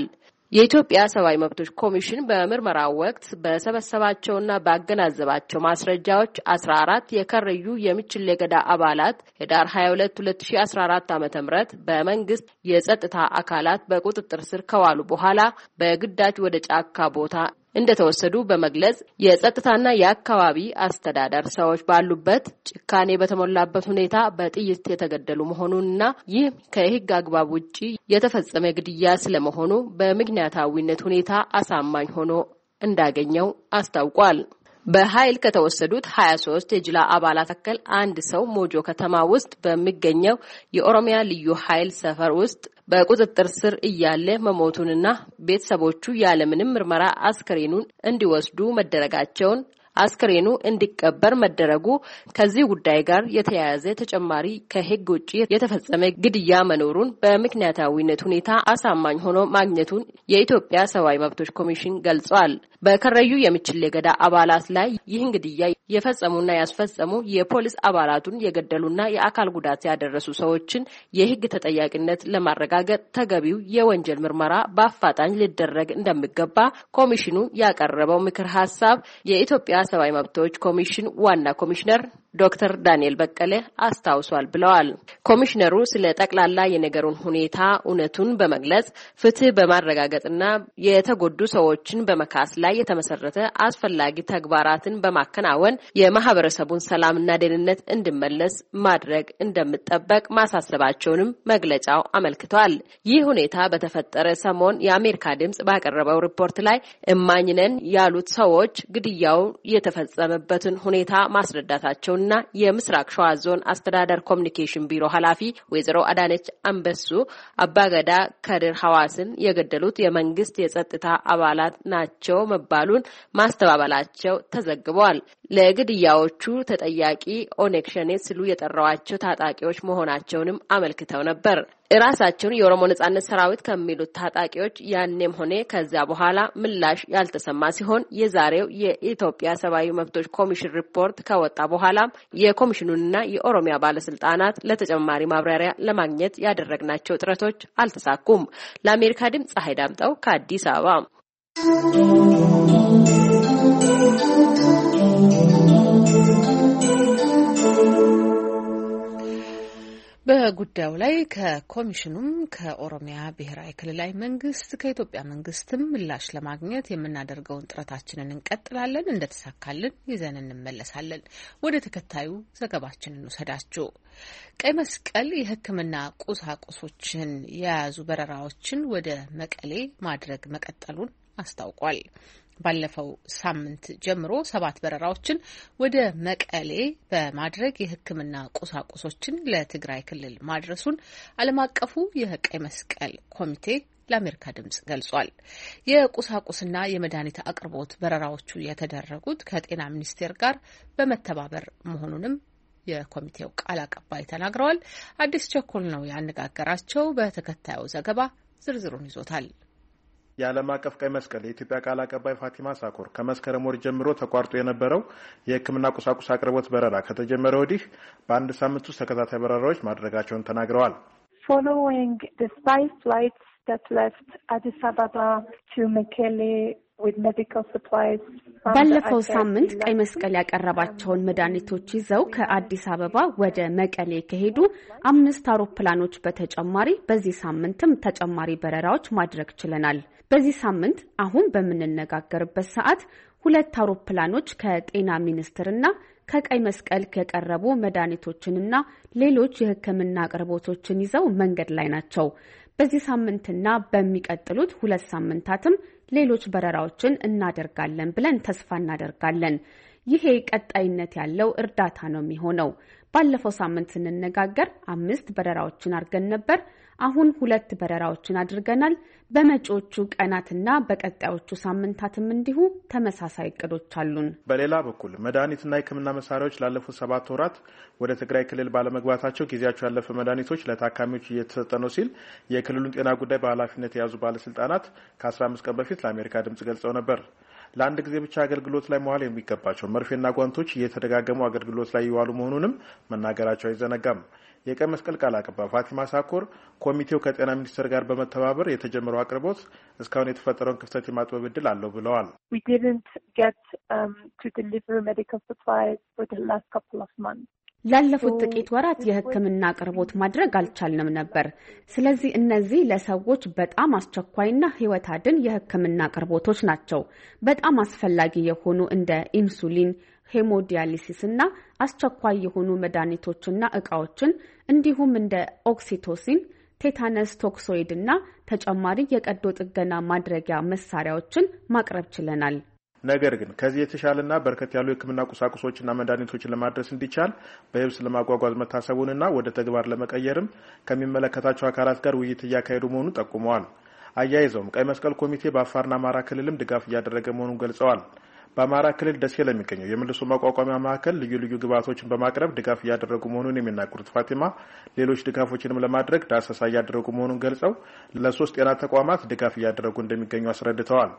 የኢትዮጵያ ሰብአዊ መብቶች ኮሚሽን በምርመራው ወቅት በሰበሰባቸውና ባገናዘባቸው ማስረጃዎች አስራ አራት የከረዩ የሚችሌ ገዳ አባላት ህዳር ሀያ ሁለት ሁለት ሺህ አስራ አራት ዓመተ ምህረት በመንግስት የጸጥታ አካላት በቁጥጥር ስር ከዋሉ በኋላ በግዳጅ ወደ ጫካ ቦታ እንደተወሰዱ በመግለጽ የጸጥታና የአካባቢ አስተዳደር ሰዎች ባሉበት ጭካኔ በተሞላበት ሁኔታ በጥይት የተገደሉ መሆኑንና ይህ ከህግ አግባብ ውጪ የተፈጸመ ግድያ ስለመሆኑ በምክንያታዊነት ሁኔታ አሳማኝ ሆኖ እንዳገኘው አስታውቋል። በኃይል ከተወሰዱት ሀያ ሶስት የጅላ አባላት አከል አንድ ሰው ሞጆ ከተማ ውስጥ በሚገኘው የኦሮሚያ ልዩ ኃይል ሰፈር ውስጥ በቁጥጥር ስር እያለ መሞቱንና ቤተሰቦቹ ያለምንም ምርመራ አስከሬኑን እንዲወስዱ መደረጋቸውን አስከሬኑ እንዲቀበር መደረጉ ከዚህ ጉዳይ ጋር የተያያዘ ተጨማሪ ከህግ ውጪ የተፈጸመ ግድያ መኖሩን በምክንያታዊነት ሁኔታ አሳማኝ ሆኖ ማግኘቱን የኢትዮጵያ ሰብአዊ መብቶች ኮሚሽን ገልጿል። በከረዩ የሚችሌ ገዳ አባላት ላይ ይህን ግድያ የፈጸሙና ያስፈጸሙ የፖሊስ አባላቱን የገደሉና የአካል ጉዳት ያደረሱ ሰዎችን የህግ ተጠያቂነት ለማረጋገጥ ተገቢው የወንጀል ምርመራ በአፋጣኝ ሊደረግ እንደሚገባ ኮሚሽኑ ያቀረበው ምክር ሐሳብ የኢትዮጵያ ሰብአዊ መብቶች ኮሚሽን ዋና ኮሚሽነር ዶክተር ዳንኤል በቀለ አስታውሷል ብለዋል። ኮሚሽነሩ ስለ ጠቅላላ የነገሩን ሁኔታ እውነቱን በመግለጽ ፍትህ በማረጋገጥና የተጎዱ ሰዎችን በመካስ ላይ የተመሰረተ አስፈላጊ ተግባራትን በማከናወን የማህበረሰቡን ሰላምና ደህንነት እንዲመለስ ማድረግ እንደሚጠበቅ ማሳሰባቸውንም መግለጫው አመልክቷል። ይህ ሁኔታ በተፈጠረ ሰሞን የአሜሪካ ድምጽ ባቀረበው ሪፖርት ላይ እማኝ ነን ያሉት ሰዎች ግድያው የተፈጸመበትን ሁኔታ ማስረዳታቸው እና የምስራቅ ሸዋ ዞን አስተዳደር ኮሚኒኬሽን ቢሮ ኃላፊ ወይዘሮ አዳነች አንበሱ አባገዳ ከድር ሐዋስን የገደሉት የመንግስት የጸጥታ አባላት ናቸው መባሉን ማስተባበላቸው ተዘግቧል። ለግድያዎቹ ተጠያቂ ኦነግ ሸኔ ሲሉ የጠራዋቸው ታጣቂዎች መሆናቸውንም አመልክተው ነበር። እራሳቸውን የኦሮሞ ነጻነት ሰራዊት ከሚሉት ታጣቂዎች ያኔም ሆነ ከዚያ በኋላ ምላሽ ያልተሰማ ሲሆን የዛሬው የኢትዮጵያ ሰብአዊ መብቶች ኮሚሽን ሪፖርት ከወጣ በኋላ የኮሚሽኑንና የኦሮሚያ ባለስልጣናት ለተጨማሪ ማብራሪያ ለማግኘት ያደረግናቸው ጥረቶች አልተሳኩም። ለአሜሪካ ድምጽ ፀሐይ ዳምጠው ከአዲስ አበባ። በጉዳዩ ላይ ከኮሚሽኑም ከኦሮሚያ ብሔራዊ ክልላዊ መንግስት ከኢትዮጵያ መንግስትም ምላሽ ለማግኘት የምናደርገውን ጥረታችንን እንቀጥላለን። እንደተሳካልን ይዘን እንመለሳለን። ወደ ተከታዩ ዘገባችን እንውሰዳችሁ። ቀይ መስቀል የሕክምና ቁሳቁሶችን የያዙ በረራዎችን ወደ መቀሌ ማድረግ መቀጠሉን አስታውቋል። ባለፈው ሳምንት ጀምሮ ሰባት በረራዎችን ወደ መቀሌ በማድረግ የሕክምና ቁሳቁሶችን ለትግራይ ክልል ማድረሱን ዓለም አቀፉ የቀይ መስቀል ኮሚቴ ለአሜሪካ ድምጽ ገልጿል። የቁሳቁስና የመድኃኒት አቅርቦት በረራዎቹ የተደረጉት ከጤና ሚኒስቴር ጋር በመተባበር መሆኑንም የኮሚቴው ቃል አቀባይ ተናግረዋል። አዲስ ቸኮል ነው ያነጋገራቸው። በተከታዩ ዘገባ ዝርዝሩን ይዞታል። የዓለም አቀፍ ቀይ መስቀል የኢትዮጵያ ቃል አቀባይ ፋቲማ ሳኮር ከመስከረም ወር ጀምሮ ተቋርጦ የነበረው የሕክምና ቁሳቁስ አቅርቦት በረራ ከተጀመረ ወዲህ በአንድ ሳምንት ውስጥ ተከታታይ በረራዎች ማድረጋቸውን ተናግረዋል። Following the five flights that left Addis Ababa to Mekelle with medical supplies. ባለፈው ሳምንት ቀይ መስቀል ያቀረባቸውን መድኃኒቶች ይዘው ከአዲስ አበባ ወደ መቀሌ ከሄዱ አምስት አውሮፕላኖች በተጨማሪ በዚህ ሳምንትም ተጨማሪ በረራዎች ማድረግ ችለናል። በዚህ ሳምንት አሁን በምንነጋገርበት ሰዓት ሁለት አውሮፕላኖች ከጤና ሚኒስቴርና ከቀይ መስቀል የቀረቡ መድኃኒቶችንና ሌሎች የሕክምና አቅርቦቶችን ይዘው መንገድ ላይ ናቸው። በዚህ ሳምንትና በሚቀጥሉት ሁለት ሳምንታትም ሌሎች በረራዎችን እናደርጋለን ብለን ተስፋ እናደርጋለን። ይሄ ቀጣይነት ያለው እርዳታ ነው የሚሆነው። ባለፈው ሳምንት ስንነጋገር አምስት በረራዎችን አድርገን ነበር። አሁን ሁለት በረራዎችን አድርገናል። በመጪዎቹ ቀናትና በቀጣዮቹ ሳምንታትም እንዲሁ ተመሳሳይ እቅዶች አሉን። በሌላ በኩል መድኃኒትና የሕክምና መሳሪያዎች ላለፉት ሰባት ወራት ወደ ትግራይ ክልል ባለመግባታቸው ጊዜያቸው ያለፈ መድኃኒቶች ለታካሚዎች እየተሰጠ ነው ሲል የክልሉን ጤና ጉዳይ በኃላፊነት የያዙ ባለስልጣናት ከአስራ አምስት ቀን በፊት ለአሜሪካ ድምጽ ገልጸው ነበር። ለአንድ ጊዜ ብቻ አገልግሎት ላይ መዋል የሚገባቸው መርፌና ጓንቶች እየተደጋገሙ አገልግሎት ላይ ይዋሉ መሆኑንም መናገራቸው አይዘነጋም። የቀይ መስቀል ቃል አቀባይ ፋቲማ ሳኮር ኮሚቴው ከጤና ሚኒስቴር ጋር በመተባበር የተጀመረው አቅርቦት እስካሁን የተፈጠረውን ክፍተት የማጥበብ ዕድል አለው ብለዋል። We didn't get um, to deliver medical supplies for the last couple of months. ላለፉት ጥቂት ወራት የሕክምና አቅርቦት ማድረግ አልቻልንም ነበር። ስለዚህ እነዚህ ለሰዎች በጣም አስቸኳይና ህይወት አድን የሕክምና አቅርቦቶች ናቸው። በጣም አስፈላጊ የሆኑ እንደ ኢንሱሊን፣ ሄሞዲያሊሲስ እና አስቸኳይ የሆኑ መድኃኒቶችና እቃዎችን እንዲሁም እንደ ኦክሲቶሲን፣ ቴታነስ ቶክሶይድ እና ተጨማሪ የቀዶ ጥገና ማድረጊያ መሳሪያዎችን ማቅረብ ችለናል። ነገር ግን ከዚህ የተሻለና በርከት ያሉ የሕክምና ቁሳቁሶችና መድኃኒቶችን ለማድረስ እንዲቻል በየብስ ለማጓጓዝ መታሰቡንና ወደ ተግባር ለመቀየርም ከሚመለከታቸው አካላት ጋር ውይይት እያካሄዱ መሆኑን ጠቁመዋል። አያይዘውም ቀይ መስቀል ኮሚቴ በአፋርና አማራ ክልልም ድጋፍ እያደረገ መሆኑን ገልጸዋል። በአማራ ክልል ደሴ ለሚገኘው የመልሶ ማቋቋሚያ ማዕከል ልዩ ልዩ ግብዓቶችን በማቅረብ ድጋፍ እያደረጉ መሆኑን የሚናገሩት ፋቲማ ሌሎች ድጋፎችንም ለማድረግ ዳሰሳ እያደረጉ መሆኑን ገልጸው ለሶስት ጤና ተቋማት ድጋፍ እያደረጉ እንደሚገኙ አስረድተዋል።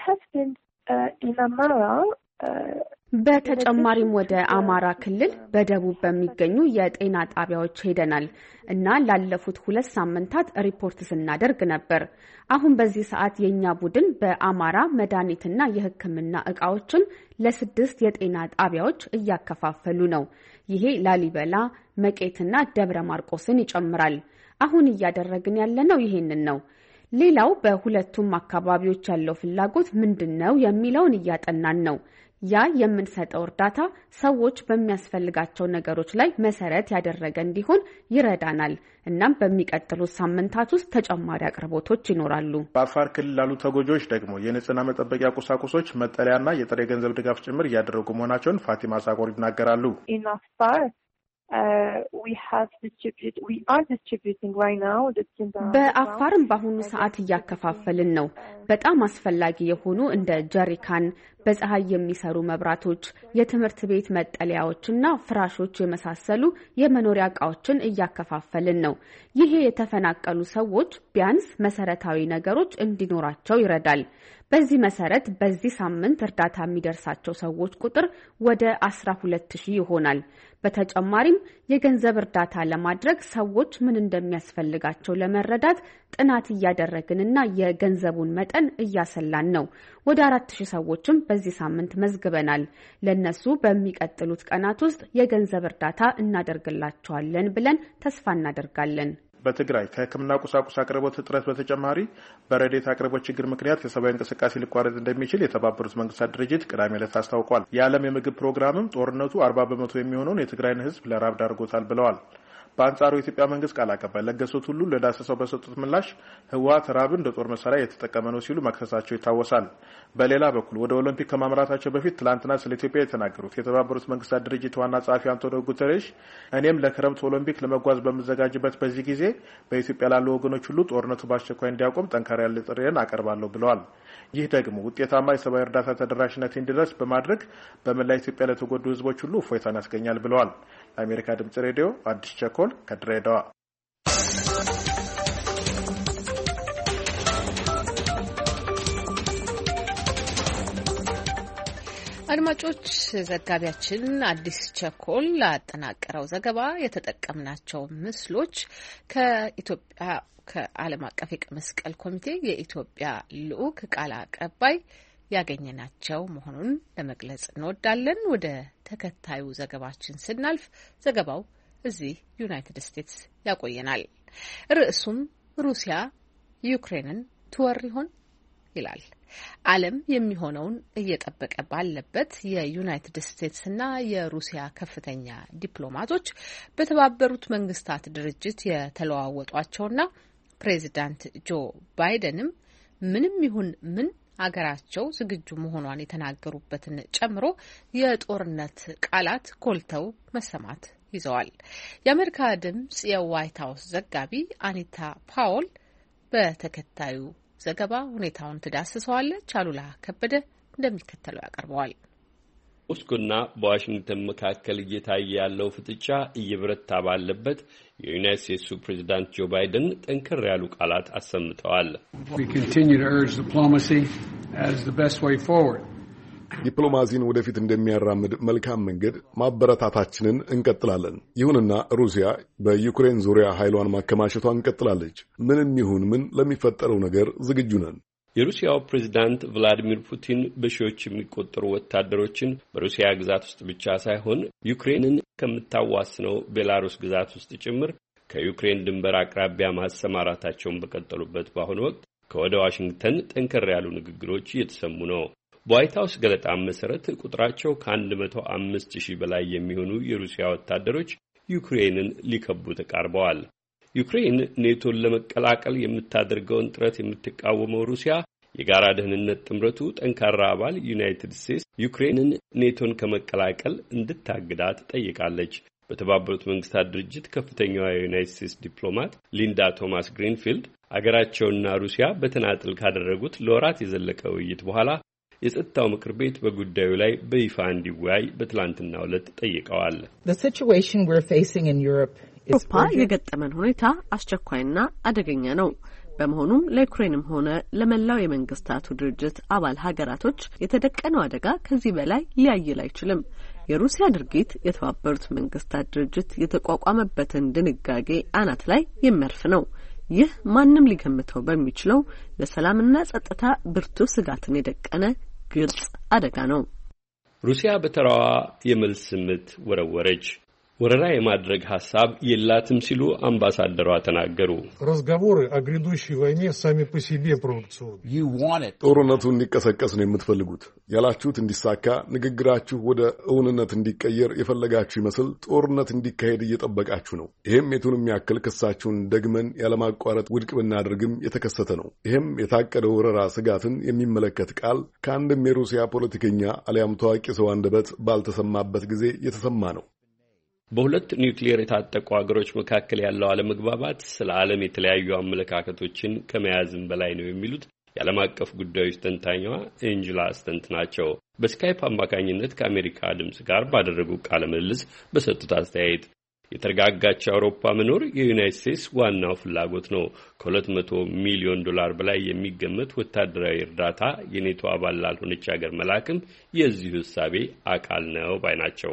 በተጨማሪም ወደ አማራ ክልል በደቡብ በሚገኙ የጤና ጣቢያዎች ሄደናል እና ላለፉት ሁለት ሳምንታት ሪፖርት ስናደርግ ነበር። አሁን በዚህ ሰዓት የኛ ቡድን በአማራ መድኃኒትና የሕክምና እቃዎችን ለስድስት የጤና ጣቢያዎች እያከፋፈሉ ነው። ይሄ ላሊበላ፣ መቄትና ደብረ ማርቆስን ይጨምራል። አሁን እያደረግን ያለነው ይሄንን ነው። ሌላው በሁለቱም አካባቢዎች ያለው ፍላጎት ምንድነው የሚለውን እያጠናን ነው። ያ የምንሰጠው እርዳታ ሰዎች በሚያስፈልጋቸው ነገሮች ላይ መሰረት ያደረገ እንዲሆን ይረዳናል። እናም በሚቀጥሉት ሳምንታት ውስጥ ተጨማሪ አቅርቦቶች ይኖራሉ። በአፋር ክልል ላሉ ተጎጂዎች ደግሞ የንጽህና መጠበቂያ ቁሳቁሶች፣ መጠለያና የጥሬ ገንዘብ ድጋፍ ጭምር እያደረጉ መሆናቸውን ፋቲማ ሳኮር ይናገራሉ። በአፋርም በአሁኑ ሰዓት እያከፋፈልን ነው። በጣም አስፈላጊ የሆኑ እንደ ጀሪካን፣ በፀሐይ የሚሰሩ መብራቶች፣ የትምህርት ቤት መጠለያዎችና ፍራሾች የመሳሰሉ የመኖሪያ እቃዎችን እያከፋፈልን ነው። ይሄ የተፈናቀሉ ሰዎች ቢያንስ መሰረታዊ ነገሮች እንዲኖራቸው ይረዳል። በዚህ መሰረት በዚህ ሳምንት እርዳታ የሚደርሳቸው ሰዎች ቁጥር ወደ አስራ ሁለት ሺህ ይሆናል። በተጨማሪም የገንዘብ እርዳታ ለማድረግ ሰዎች ምን እንደሚያስፈልጋቸው ለመረዳት ጥናት እያደረግንና የገንዘቡን መጠን እያሰላን ነው። ወደ አራት ሺህ ሰዎችም በዚህ ሳምንት መዝግበናል። ለነሱ በሚቀጥሉት ቀናት ውስጥ የገንዘብ እርዳታ እናደርግላቸዋለን ብለን ተስፋ እናደርጋለን። በትግራይ ከሕክምና ቁሳቁስ አቅርቦት እጥረት በተጨማሪ በረድኤት አቅርቦት ችግር ምክንያት የሰብአዊ እንቅስቃሴ ሊቋረጥ እንደሚችል የተባበሩት መንግስታት ድርጅት ቅዳሜ ዕለት አስታውቋል። የዓለም የምግብ ፕሮግራምም ጦርነቱ አርባ በመቶ የሚሆነውን የትግራይን ሕዝብ ለራብ ዳርጎታል ብለዋል። በአንጻሩ የኢትዮጵያ መንግስት ቃል አቀባይ ለገሱት ሁሉ ለዳሰሳው በሰጡት ምላሽ ህወሓት ራብን እንደ ጦር መሳሪያ የተጠቀመ ነው ሲሉ መክሰሳቸው ይታወሳል። በሌላ በኩል ወደ ኦሎምፒክ ከማምራታቸው በፊት ትላንትና ስለ ኢትዮጵያ የተናገሩት የተባበሩት መንግስታት ድርጅት ዋና ጸሐፊ አንቶኒዮ ጉተሬሽ እኔም ለክረምት ኦሎምፒክ ለመጓዝ በምዘጋጅበት በዚህ ጊዜ በኢትዮጵያ ላሉ ወገኖች ሁሉ ጦርነቱ በአስቸኳይ እንዲያቆም ጠንካራ ያለ ጥሪን አቀርባለሁ ብለዋል። ይህ ደግሞ ውጤታማ የሰብአዊ እርዳታ ተደራሽነት እንዲደርስ በማድረግ በመላ ኢትዮጵያ ለተጎዱ ህዝቦች ሁሉ እፎይታን ያስገኛል ብለዋል። ለአሜሪካ ድምጽ ሬዲዮ አዲስ ቸኮል ከድሬዳዋ። አድማጮች፣ ዘጋቢያችን አዲስ ቸኮል ላጠናቀረው ዘገባ የተጠቀምናቸው ምስሎች ከኢትዮጵያ ከዓለም አቀፍ የቀይ መስቀል ኮሚቴ የኢትዮጵያ ልዑክ ቃል አቀባይ ያገኘናቸው መሆኑን ለመግለጽ እንወዳለን። ወደ ተከታዩ ዘገባችን ስናልፍ ዘገባው እዚህ ዩናይትድ ስቴትስ ያቆየናል። ርዕሱም ሩሲያ ዩክሬንን ትወር ይሆን ይላል። ዓለም የሚሆነውን እየጠበቀ ባለበት የዩናይትድ ስቴትስና የሩሲያ ከፍተኛ ዲፕሎማቶች በተባበሩት መንግስታት ድርጅት የተለዋወጧቸውና ፕሬዚዳንት ጆ ባይደንም ምንም ይሁን ምን አገራቸው ዝግጁ መሆኗን የተናገሩበትን ጨምሮ የጦርነት ቃላት ጎልተው መሰማት ይዘዋል። የአሜሪካ ድምጽ የዋይት ሀውስ ዘጋቢ አኒታ ፓውል በተከታዩ ዘገባ ሁኔታውን ትዳስሰዋለች። አሉላ ከበደ እንደሚከተለው ያቀርበዋል። ሞስኮና በዋሽንግተን መካከል እየታየ ያለው ፍጥጫ እየበረታ ባለበት የዩናይትድ ስቴትሱ ፕሬዝዳንት ጆ ባይደን ጠንከር ያሉ ቃላት አሰምተዋል። ዲፕሎማሲን ወደፊት እንደሚያራምድ መልካም መንገድ ማበረታታችንን እንቀጥላለን። ይሁንና ሩሲያ በዩክሬን ዙሪያ ኃይሏን ማከማቸቷን እንቀጥላለች። ምንም ይሁን ምን ለሚፈጠረው ነገር ዝግጁ ነን። የሩሲያው ፕሬዝዳንት ቭላዲሚር ፑቲን በሺዎች የሚቆጠሩ ወታደሮችን በሩሲያ ግዛት ውስጥ ብቻ ሳይሆን ዩክሬንን ከምታዋስነው ቤላሩስ ግዛት ውስጥ ጭምር ከዩክሬን ድንበር አቅራቢያ ማሰማራታቸውን በቀጠሉበት በአሁኑ ወቅት ከወደ ዋሽንግተን ጠንከር ያሉ ንግግሮች እየተሰሙ ነው። በዋይት ሀውስ ገለጣ መሰረት ቁጥራቸው ከአንድ መቶ አምስት ሺህ በላይ የሚሆኑ የሩሲያ ወታደሮች ዩክሬንን ሊከቡ ተቃርበዋል። ዩክሬን ኔቶን ለመቀላቀል የምታደርገውን ጥረት የምትቃወመው ሩሲያ የጋራ ደህንነት ጥምረቱ ጠንካራ አባል ዩናይትድ ስቴትስ ዩክሬንን ኔቶን ከመቀላቀል እንድታግዳት ጠይቃለች። በተባበሩት መንግስታት ድርጅት ከፍተኛዋ የዩናይትድ ስቴትስ ዲፕሎማት ሊንዳ ቶማስ ግሪንፊልድ አገራቸውና ሩሲያ በተናጥል ካደረጉት ለወራት የዘለቀ ውይይት በኋላ የጸጥታው ምክር ቤት በጉዳዩ ላይ በይፋ እንዲወያይ በትላንትናው ዕለት ጠይቀዋል። አውሮፓ የገጠመን ሁኔታ አስቸኳይና አደገኛ ነው። በመሆኑም ለዩክሬንም ሆነ ለመላው የመንግስታቱ ድርጅት አባል ሀገራቶች የተደቀነው አደጋ ከዚህ በላይ ሊያይል አይችልም። የሩሲያ ድርጊት የተባበሩት መንግስታት ድርጅት የተቋቋመበትን ድንጋጌ አናት ላይ የሚያርፍ ነው። ይህ ማንም ሊገምተው በሚችለው ለሰላምና ጸጥታ ብርቱ ስጋትን የደቀነ ግልጽ አደጋ ነው። ሩሲያ በተራዋ የመልስ ምት ወረወረች። ወረራ የማድረግ ሐሳብ የላትም ሲሉ አምባሳደሯ ተናገሩ። ጦርነቱ እንዲቀሰቀስ ነው የምትፈልጉት። ያላችሁት እንዲሳካ፣ ንግግራችሁ ወደ እውንነት እንዲቀየር የፈለጋችሁ ይመስል ጦርነት እንዲካሄድ እየጠበቃችሁ ነው። ይህም የቱንም ያክል ክሳችሁን ደግመን ያለማቋረጥ ውድቅ ብናደርግም የተከሰተ ነው። ይህም የታቀደ ወረራ ስጋትን የሚመለከት ቃል ከአንድም የሩሲያ ፖለቲከኛ አሊያም ታዋቂ ሰው አንደበት ባልተሰማበት ጊዜ የተሰማ ነው። በሁለት ኒውክሊየር የታጠቁ አገሮች መካከል ያለው አለመግባባት ስለ ዓለም የተለያዩ አመለካከቶችን ከመያዝም በላይ ነው የሚሉት የዓለም አቀፍ ጉዳዮች ተንታኛዋ ኤንጅላ ስተንት ናቸው። በስካይፕ አማካኝነት ከአሜሪካ ድምጽ ጋር ባደረጉ ቃለ ምልልስ በሰጡት አስተያየት የተረጋጋች አውሮፓ መኖር የዩናይትድ ስቴትስ ዋናው ፍላጎት ነው። ከሁለት መቶ ሚሊዮን ዶላር በላይ የሚገመት ወታደራዊ እርዳታ የኔቶ አባል ላልሆነች ሀገር መላክም የዚሁ እሳቤ አካል ነው ባይ ናቸው።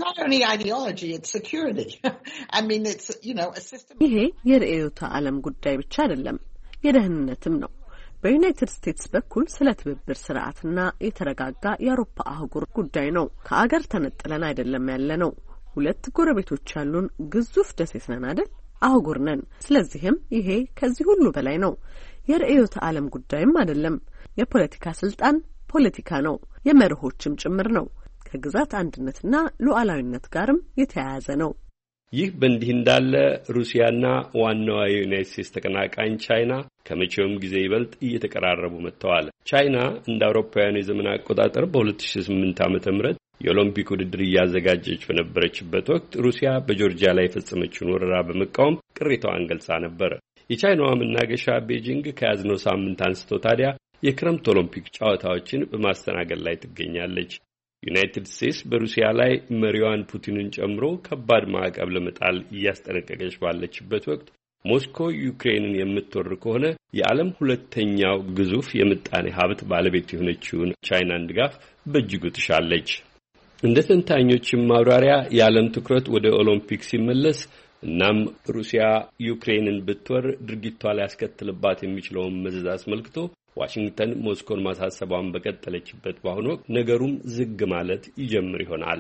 ይሄ የርዕዮተ ዓለም ጉዳይ ብቻ አይደለም፣ የደህንነትም ነው። በዩናይትድ ስቴትስ በኩል ስለ ትብብር ስርዓትና የተረጋጋ የአውሮፓ አህጉር ጉዳይ ነው። ከአገር ተነጥለን አይደለም ያለ ነው። ሁለት ጎረቤቶች ያሉን ግዙፍ ደሴት ነን አይደል? አህጉር ነን። ስለዚህም ይሄ ከዚህ ሁሉ በላይ ነው። የርዕዮተ ዓለም ጉዳይም አይደለም። የፖለቲካ ስልጣን ፖለቲካ ነው፣ የመርሆችም ጭምር ነው። ከግዛት አንድነትና ሉዓላዊነት ጋርም የተያያዘ ነው። ይህ በእንዲህ እንዳለ ሩሲያና ዋናዋ የዩናይትድ ስቴትስ ተቀናቃኝ ቻይና ከመቼውም ጊዜ ይበልጥ እየተቀራረቡ መጥተዋል። ቻይና እንደ አውሮፓውያኑ የዘመን አቆጣጠር በሁለት ሺህ ስምንት ዓመተ ምህረት የኦሎምፒክ ውድድር እያዘጋጀች በነበረችበት ወቅት ሩሲያ በጆርጂያ ላይ የፈጸመችውን ወረራ በመቃወም ቅሬታዋን ገልጻ ነበር። የቻይናዋ መናገሻ ቤጂንግ ከያዝነው ሳምንት አንስቶ ታዲያ የክረምት ኦሎምፒክ ጨዋታዎችን በማስተናገድ ላይ ትገኛለች። ዩናይትድ ስቴትስ በሩሲያ ላይ መሪዋን ፑቲንን ጨምሮ ከባድ ማዕቀብ ለመጣል እያስጠነቀቀች ባለችበት ወቅት ሞስኮ ዩክሬንን የምትወር ከሆነ የዓለም ሁለተኛው ግዙፍ የምጣኔ ሀብት ባለቤት የሆነችውን ቻይናን ድጋፍ በእጅጉ ትሻለች። እንደ ተንታኞችም ማብራሪያ የዓለም ትኩረት ወደ ኦሎምፒክ ሲመለስ እናም ሩሲያ ዩክሬንን ብትወር ድርጊቷ ሊያስከትልባት የሚችለውን መዘዝ አስመልክቶ ዋሽንግተን ሞስኮን ማሳሰቧን በቀጠለችበት በአሁኑ ወቅት ነገሩም ዝግ ማለት ይጀምር ይሆናል።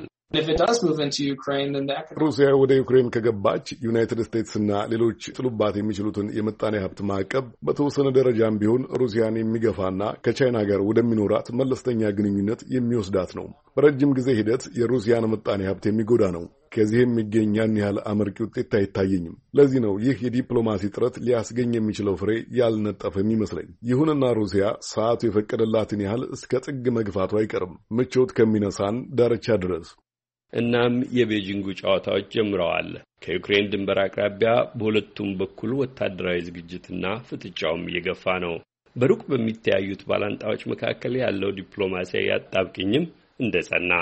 ሩሲያ ወደ ዩክሬን ከገባች ዩናይትድ ስቴትስና ሌሎች ጥሉባት የሚችሉትን የምጣኔ ሀብት ማዕቀብ በተወሰነ ደረጃም ቢሆን ሩሲያን የሚገፋና ከቻይና ጋር ወደሚኖራት መለስተኛ ግንኙነት የሚወስዳት ነው። በረጅም ጊዜ ሂደት የሩሲያን ምጣኔ ሀብት የሚጎዳ ነው። ከዚህ የሚገኝ ያን ያህል አመርቂ ውጤት አይታየኝም። ለዚህ ነው ይህ የዲፕሎማሲ ጥረት ሊያስገኝ የሚችለው ፍሬ ያልነጠፈ የሚመስለኝ። ይሁንና ሩሲያ ሰዓቱ የፈቀደላትን ያህል እስከ ጥግ መግፋቱ አይቀርም፣ ምቾት ከሚነሳን ዳርቻ ድረስ። እናም የቤጂንጉ ጨዋታዎች ጀምረዋል። ከዩክሬን ድንበር አቅራቢያ በሁለቱም በኩል ወታደራዊ ዝግጅትና ፍጥጫውም እየገፋ ነው። በሩቅ በሚተያዩት ባላንጣዎች መካከል ያለው ዲፕሎማሲያዊ አጣብቂኝም እንደጸና።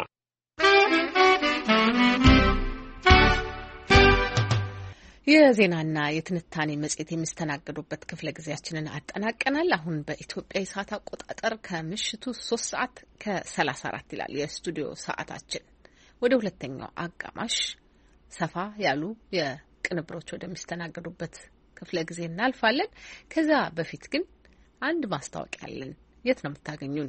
የዜናና የትንታኔ መጽሔት የሚስተናገዱበት ክፍለ ጊዜያችንን አጠናቀናል። አሁን በኢትዮጵያ የሰዓት አቆጣጠር ከምሽቱ ሶስት ሰዓት ከሰላሳ አራት ይላል የስቱዲዮ ሰዓታችን። ወደ ሁለተኛው አጋማሽ ሰፋ ያሉ የቅንብሮች ወደሚስተናገዱበት ክፍለ ጊዜ እናልፋለን። ከዛ በፊት ግን አንድ ማስታወቂያ አለን። የት ነው የምታገኙን?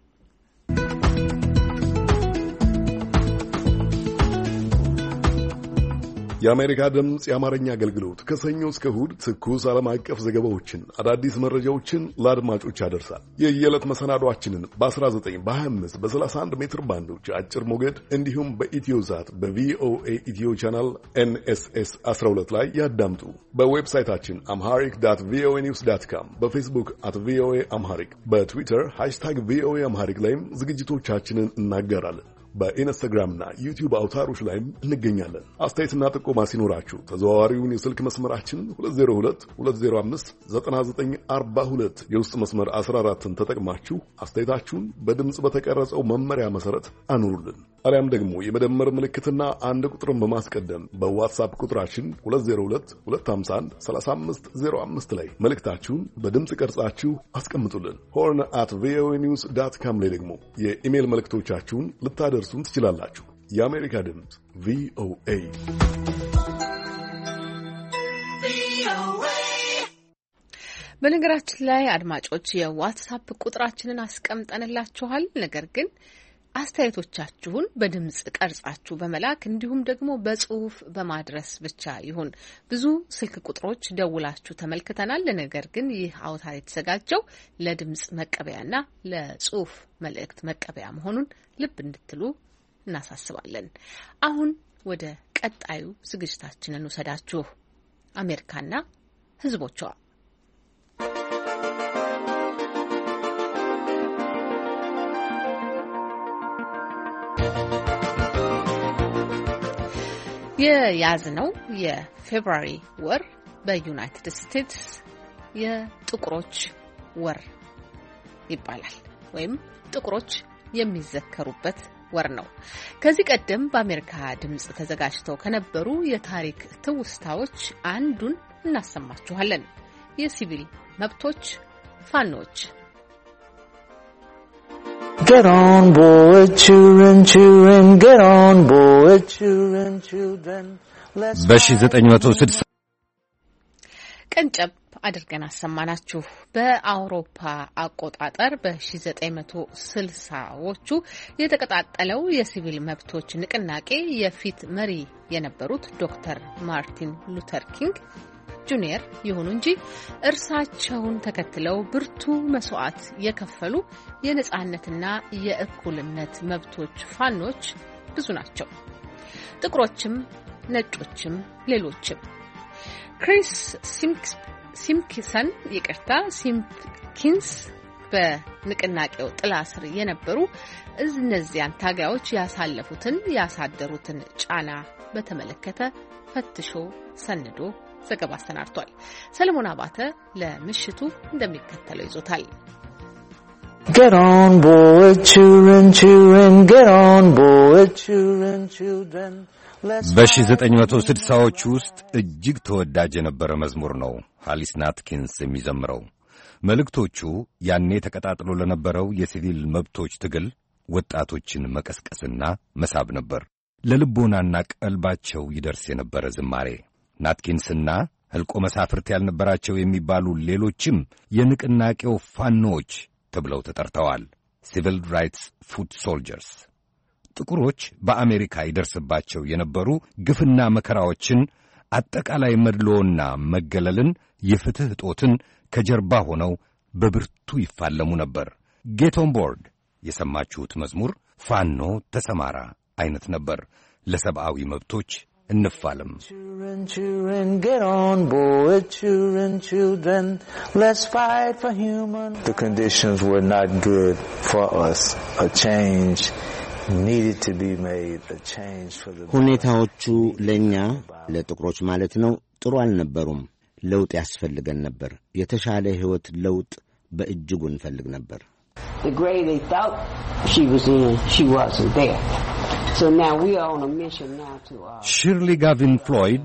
የአሜሪካ ድምፅ የአማርኛ አገልግሎት ከሰኞ እስከ እሁድ ትኩስ ዓለም አቀፍ ዘገባዎችን፣ አዳዲስ መረጃዎችን ለአድማጮች ያደርሳል። የየዕለት መሰናዷችንን በ19 በ25 በ31 ሜትር ባንዶች አጭር ሞገድ እንዲሁም በኢትዮ ዛት በቪኦኤ ኢትዮ ቻናል ኤንኤስኤስ አስራ ሁለት ላይ ያዳምጡ። በዌብሳይታችን አምሃሪክ ዳት ቪኦኤ ኒውስ ዳት ካም፣ በፌስቡክ አት ቪኦኤ አምሃሪክ፣ በትዊተር ሃሽታግ ቪኦኤ አምሃሪክ ላይም ዝግጅቶቻችንን እናጋራለን። በኢንስታግራምና ዩቲዩብ አውታሮች ላይም እንገኛለን። አስተያየትና ጥቆማ ሲኖራችሁ ተዘዋዋሪውን የስልክ መስመራችን ሁለት ዜሮ ሁለት ሁለት ዜሮ አምስት ዘጠና ዘጠኝ አርባ ሁለት የውስጥ መስመር አስራ አራትን ተጠቅማችሁ አስተያየታችሁን በድምጽ በተቀረጸው መመሪያ መሰረት አኑሩልን። አሊያም ደግሞ የመደመር ምልክትና አንድ ቁጥርን በማስቀደም በዋትስአፕ ቁጥራችን ሁለት ዜሮ ሁለት ሁለት አምሳ አንድ ሰላሳ አምስት ዜሮ አምስት ላይ መልእክታችሁን በድምጽ ቀርጻችሁ አስቀምጡልን። ሆርን አት ቪኦኤ ኒውስ ዳት ካም ላይ ደግሞ የኢሜል መልእክቶቻችሁን ልታደርሱን ትችላላችሁ። የአሜሪካ ድምፅ ቪኦኤ። በነገራችን ላይ አድማጮች የዋትስአፕ ቁጥራችንን አስቀምጠንላችኋል። ነገር ግን አስተያየቶቻችሁን በድምጽ ቀርጻችሁ በመላክ እንዲሁም ደግሞ በጽሁፍ በማድረስ ብቻ ይሁን። ብዙ ስልክ ቁጥሮች ደውላችሁ ተመልክተናል። ነገር ግን ይህ አውታር የተዘጋጀው ለድምጽ መቀበያና ለጽሁፍ መልእክት መቀበያ መሆኑን ልብ እንድትሉ እናሳስባለን። አሁን ወደ ቀጣዩ ዝግጅታችንን ውሰዳችሁ። አሜሪካና ህዝቦቿ የያዝነው የፌብሩዋሪ ወር በዩናይትድ ስቴትስ የጥቁሮች ወር ይባላል ወይም ጥቁሮች የሚዘከሩበት ወር ነው። ከዚህ ቀደም በአሜሪካ ድምጽ ተዘጋጅተው ከነበሩ የታሪክ ትውስታዎች አንዱን እናሰማችኋለን። የሲቪል መብቶች ፋኖች Get on board, children, children, get on board, children, children. በሺህ ዘጠኝ መቶ ስልሳ ቀንጨብ አድርገን አሰማናችሁ። በአውሮፓ አቆጣጠር በሺህ ዘጠኝ መቶ ስልሳዎቹ የተቀጣጠለው የሲቪል መብቶች ንቅናቄ የፊት መሪ የነበሩት ዶክተር ማርቲን ሉተር ኪንግ ጁኒየር ይሁኑ እንጂ እርሳቸውን ተከትለው ብርቱ መስዋዕት የከፈሉ የነጻነትና የእኩልነት መብቶች ፋኖች ብዙ ናቸው። ጥቁሮችም፣ ነጮችም፣ ሌሎችም። ክሪስ ሲምኪንሰን ይቅርታ ሲምኪንስ በንቅናቄው ጥላ ስር የነበሩ እነዚያን ታጋዮች ያሳለፉትን ያሳደሩትን ጫና በተመለከተ ፈትሾ ሰንዶ ዘገባ አሰናድቷል። ሰለሞን አባተ ለምሽቱ እንደሚከተለው ይዞታል። Get on board, children, children, get on board, children, children. በሺህ ዘጠኝ መቶ ስልሳዎቹ ውስጥ እጅግ ተወዳጅ የነበረ መዝሙር ነው ሃሊስ ናትኪንስ የሚዘምረው። መልእክቶቹ ያኔ ተቀጣጥሎ ለነበረው የሲቪል መብቶች ትግል ወጣቶችን መቀስቀስና መሳብ ነበር። ለልቦናና ቀልባቸው ይደርስ የነበረ ዝማሬ። ናትኪንስና ሕልቆ መሳፍርት ያልነበራቸው የሚባሉ ሌሎችም የንቅናቄው ፋኖች ተብለው ተጠርተዋል። ሲቪል ራይትስ ፉት ሶልጀርስ። ጥቁሮች በአሜሪካ ይደርስባቸው የነበሩ ግፍና መከራዎችን፣ አጠቃላይ መድሎና መገለልን፣ የፍትሕ እጦትን ከጀርባ ሆነው በብርቱ ይፋለሙ ነበር። ጌት ኦን ቦርድ የሰማችሁት መዝሙር ፋኖ ተሰማራ አይነት ነበር። ለሰብአዊ መብቶች እንፋለም። Children, children, get on board, children, children, let's fight for human. The conditions were not good for us. A change needed to be made, a change for the ሁኔታዎቹ ለኛ ለጥቁሮች ማለት ነው ጥሩ አልነበሩም። ለውጥ ያስፈልገን ነበር። የተሻለ ሕይወት ለውጥ በእጅጉ እንፈልግ ነበር። The grave they thought she was in, she wasn't there. So now we are on a mission now to uh ሺርሊ ጋቪን ፍሎይድ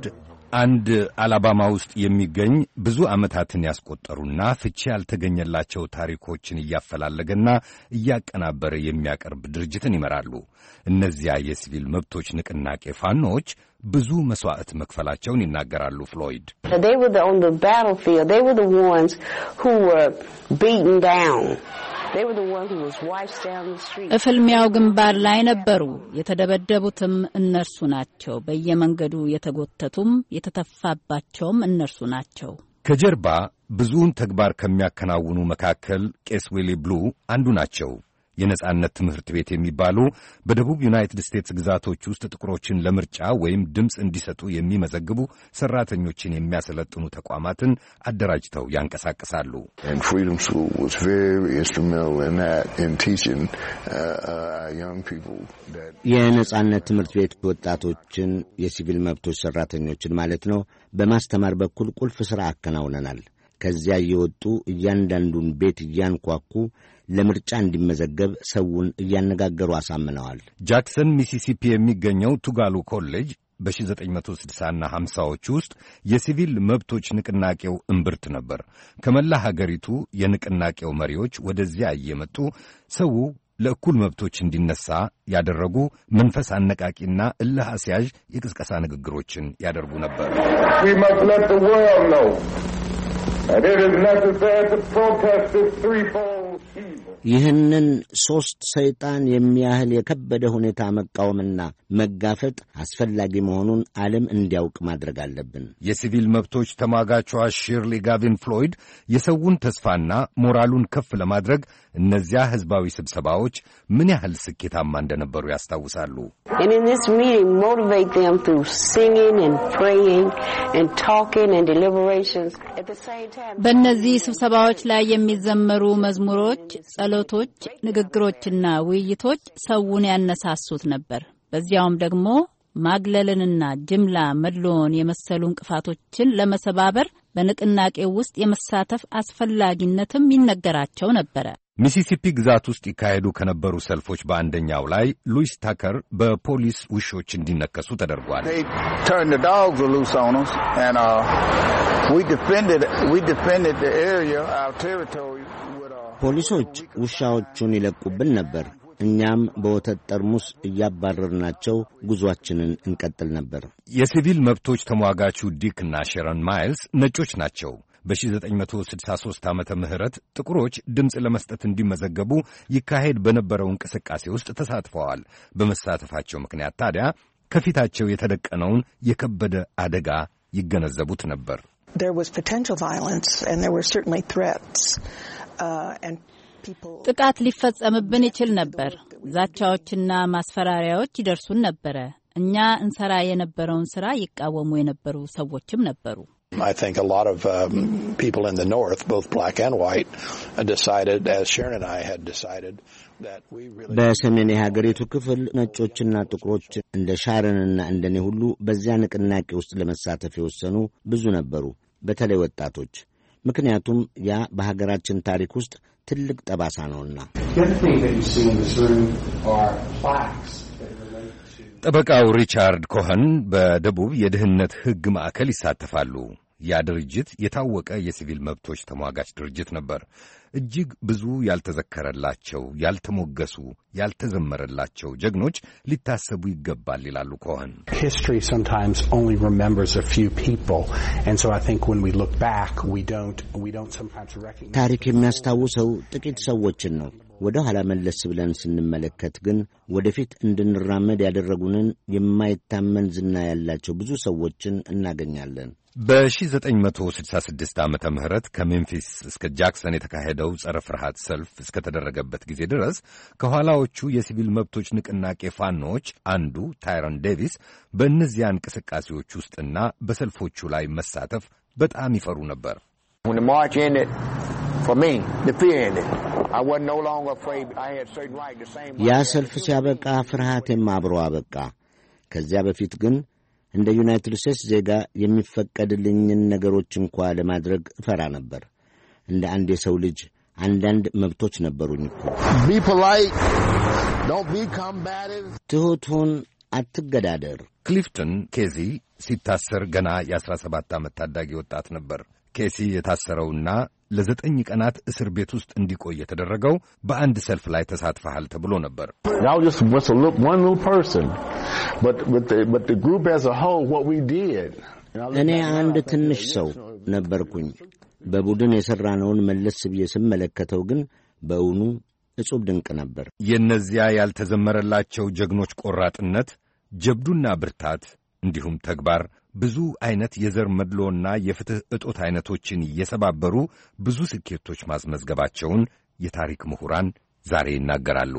አንድ አላባማ ውስጥ የሚገኝ ብዙ ዓመታትን ያስቆጠሩና ፍቺ ያልተገኘላቸው ታሪኮችን እያፈላለገና እያቀናበረ የሚያቀርብ ድርጅትን ይመራሉ። እነዚያ የሲቪል መብቶች ንቅናቄ ፋኖዎች ብዙ መስዋዕት መክፈላቸውን ይናገራሉ። ፍሎይድ They were the, on the battlefield. They were the ones who were beaten down. They were the ones who was washed down the street. እፍልሚያው ግንባር ላይ ነበሩ። የተደበደቡትም እነርሱ ናቸው። በየመንገዱ የተጎተቱም የተተፋባቸውም እነርሱ ናቸው። ከጀርባ ብዙውን ተግባር ከሚያከናውኑ መካከል ቄስ ዊሊ ብሉ አንዱ ናቸው። የነጻነት ትምህርት ቤት የሚባሉ በደቡብ ዩናይትድ ስቴትስ ግዛቶች ውስጥ ጥቁሮችን ለምርጫ ወይም ድምፅ እንዲሰጡ የሚመዘግቡ ሰራተኞችን የሚያሰለጥኑ ተቋማትን አደራጅተው ያንቀሳቅሳሉ። የነጻነት ትምህርት ቤት ወጣቶችን፣ የሲቪል መብቶች ሰራተኞችን ማለት ነው፣ በማስተማር በኩል ቁልፍ ሥራ አከናውነናል። ከዚያ እየወጡ እያንዳንዱን ቤት እያንኳኩ ለምርጫ እንዲመዘገብ ሰውን እያነጋገሩ አሳምነዋል። ጃክሰን ሚሲሲፒ የሚገኘው ቱጋሉ ኮሌጅ በ1960ና ሀምሳዎች ውስጥ የሲቪል መብቶች ንቅናቄው እምብርት ነበር። ከመላ ሀገሪቱ የንቅናቄው መሪዎች ወደዚያ እየመጡ ሰው ለእኩል መብቶች እንዲነሳ ያደረጉ መንፈስ አነቃቂና እልህ አስያዥ የቅስቀሳ ንግግሮችን ያደርጉ ነበር። ይህንን ሦስት ሰይጣን የሚያህል የከበደ ሁኔታ መቃወምና መጋፈጥ አስፈላጊ መሆኑን ዓለም እንዲያውቅ ማድረግ አለብን። የሲቪል መብቶች ተሟጋቿ ሺርሊ ጋቪን ፍሎይድ የሰውን ተስፋና ሞራሉን ከፍ ለማድረግ እነዚያ ሕዝባዊ ስብሰባዎች ምን ያህል ስኬታማ እንደነበሩ ያስታውሳሉ። በእነዚህ ስብሰባዎች ላይ የሚዘመሩ መዝሙሮች፣ ጸሎቶች፣ ንግግሮችና ውይይቶች ሰውን ያነሳሱት ነበር። በዚያውም ደግሞ ማግለልንና ጅምላ መድሎን የመሰሉ እንቅፋቶችን ለመሰባበር በንቅናቄው ውስጥ የመሳተፍ አስፈላጊነትም ይነገራቸው ነበረ። ሚሲሲፒ ግዛት ውስጥ ይካሄዱ ከነበሩ ሰልፎች በአንደኛው ላይ ሉዊስ ታከር በፖሊስ ውሾች እንዲነከሱ ተደርጓል። ፖሊሶች ውሻዎቹን ይለቁብን ነበር። እኛም በወተት ጠርሙስ እያባረርናቸው ጉዟችንን እንቀጥል ነበር። የሲቪል መብቶች ተሟጋቹ ዲክ እና ሼረን ማይልስ ነጮች ናቸው። በ1963 ዓመተ ምህረት ጥቁሮች ድምፅ ለመስጠት እንዲመዘገቡ ይካሄድ በነበረው እንቅስቃሴ ውስጥ ተሳትፈዋል። በመሳተፋቸው ምክንያት ታዲያ ከፊታቸው የተደቀነውን የከበደ አደጋ ይገነዘቡት ነበር። ጥቃት ሊፈጸምብን ይችል ነበር። ዛቻዎችና ማስፈራሪያዎች ይደርሱን ነበረ። እኛ እንሰራ የነበረውን ሥራ ይቃወሙ የነበሩ ሰዎችም ነበሩ። I think a lot of um, people in the north, both black and white, decided, as Sharon and I had decided, that we really... በሰሜን የሀገሪቱ ክፍል ነጮችና ጥቁሮች እንደ ሻረንና እንደኔ ሁሉ በዚያ ንቅናቄ ውስጥ ለመሳተፍ የወሰኑ ብዙ ነበሩ፣ በተለይ ወጣቶች። ምክንያቱም ያ በሀገራችን ታሪክ ውስጥ ትልቅ ጠባሳ ነውና። ጠበቃው ሪቻርድ ኮኸን በደቡብ የድህነት ሕግ ማዕከል ይሳተፋሉ። ያ ድርጅት የታወቀ የሲቪል መብቶች ተሟጋች ድርጅት ነበር። እጅግ ብዙ ያልተዘከረላቸው፣ ያልተሞገሱ፣ ያልተዘመረላቸው ጀግኖች ሊታሰቡ ይገባል ይላሉ ኮኸን። History sometimes only remembers a few people, and so I think when we look back, we don't we don't sometimes recognize. ታሪክ የሚያስታውሰው ጥቂት ሰዎችን ነው። ወደ ኋላ መለስ ብለን ስንመለከት ግን ወደፊት እንድንራመድ ያደረጉንን የማይታመን ዝና ያላቸው ብዙ ሰዎችን እናገኛለን። በ1966 ዓመተ ምህረት ከሜምፊስ እስከ ጃክሰን የተካሄደው ጸረ ፍርሃት ሰልፍ እስከተደረገበት ጊዜ ድረስ ከኋላዎቹ የሲቪል መብቶች ንቅናቄ ፋኖች አንዱ ታይረን ዴቪስ በእነዚያ እንቅስቃሴዎች ውስጥና በሰልፎቹ ላይ መሳተፍ በጣም ይፈሩ ነበር። ያ ሰልፍ ሲያበቃ ፍርሃቴም አብሮ አበቃ። ከዚያ በፊት ግን እንደ ዩናይትድ ስቴትስ ዜጋ የሚፈቀድልኝን ነገሮች እንኳ ለማድረግ እፈራ ነበር። እንደ አንድ የሰው ልጅ አንዳንድ መብቶች ነበሩኝ እኮ። ትሑት ሁን፣ አትገዳደር። ክሊፍተን ኬዚ ሲታሰር ገና የአስራ ሰባት ዓመት ታዳጊ ወጣት ነበር። ኬሲ የታሰረውና ለዘጠኝ ቀናት እስር ቤት ውስጥ እንዲቆይ የተደረገው በአንድ ሰልፍ ላይ ተሳትፈሃል ተብሎ ነበር። እኔ አንድ ትንሽ ሰው ነበርኩኝ። በቡድን የሠራነውን መለስ ብዬ ስመለከተው ግን በእውኑ እጹብ ድንቅ ነበር። የእነዚያ ያልተዘመረላቸው ጀግኖች ቆራጥነት፣ ጀብዱና ብርታት እንዲሁም ተግባር ብዙ አይነት የዘር መድሎና የፍትህ እጦት አይነቶችን የሰባበሩ ብዙ ስኬቶች ማስመዝገባቸውን የታሪክ ምሁራን ዛሬ ይናገራሉ።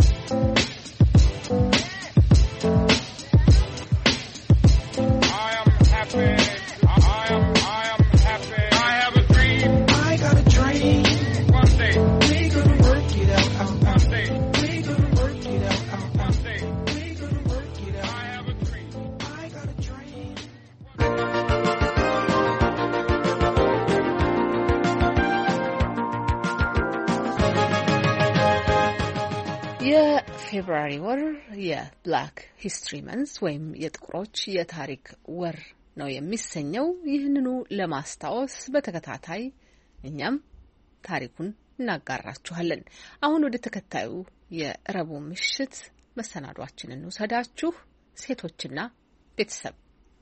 ፌብሩዋሪ ወር የብላክ ሂስትሪ መንዝ ወይም የጥቁሮች የታሪክ ወር ነው የሚሰኘው። ይህንኑ ለማስታወስ በተከታታይ እኛም ታሪኩን እናጋራችኋለን። አሁን ወደ ተከታዩ የረቡ ምሽት መሰናዷችንን እንውሰዳችሁ። ሴቶችና ቤተሰብ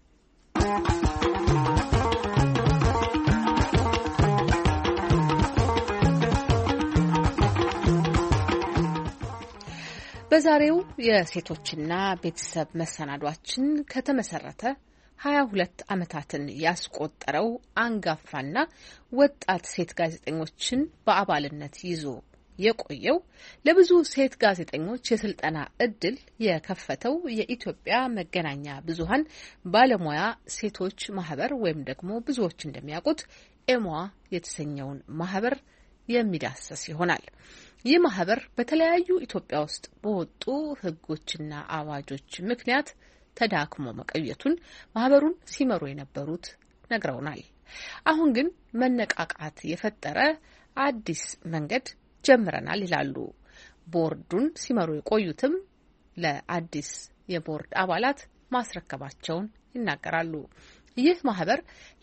በዛሬው የሴቶችና ቤተሰብ መሰናዷችን ከተመሰረተ ሀያ ሁለት ዓመታትን ያስቆጠረው አንጋፋና ወጣት ሴት ጋዜጠኞችን በአባልነት ይዞ የቆየው ለብዙ ሴት ጋዜጠኞች የስልጠና እድል የከፈተው የኢትዮጵያ መገናኛ ብዙሃን ባለሙያ ሴቶች ማህበር ወይም ደግሞ ብዙዎች እንደሚያውቁት ኤሞዋ የተሰኘውን ማህበር የሚዳሰስ ይሆናል። ይህ ማህበር በተለያዩ ኢትዮጵያ ውስጥ በወጡ ሕጎችና አዋጆች ምክንያት ተዳክሞ መቆየቱን ማህበሩን ሲመሩ የነበሩት ነግረውናል። አሁን ግን መነቃቃት የፈጠረ አዲስ መንገድ ጀምረናል ይላሉ። ቦርዱን ሲመሩ የቆዩትም ለአዲስ የቦርድ አባላት ማስረከባቸውን ይናገራሉ። ይህ ማህበር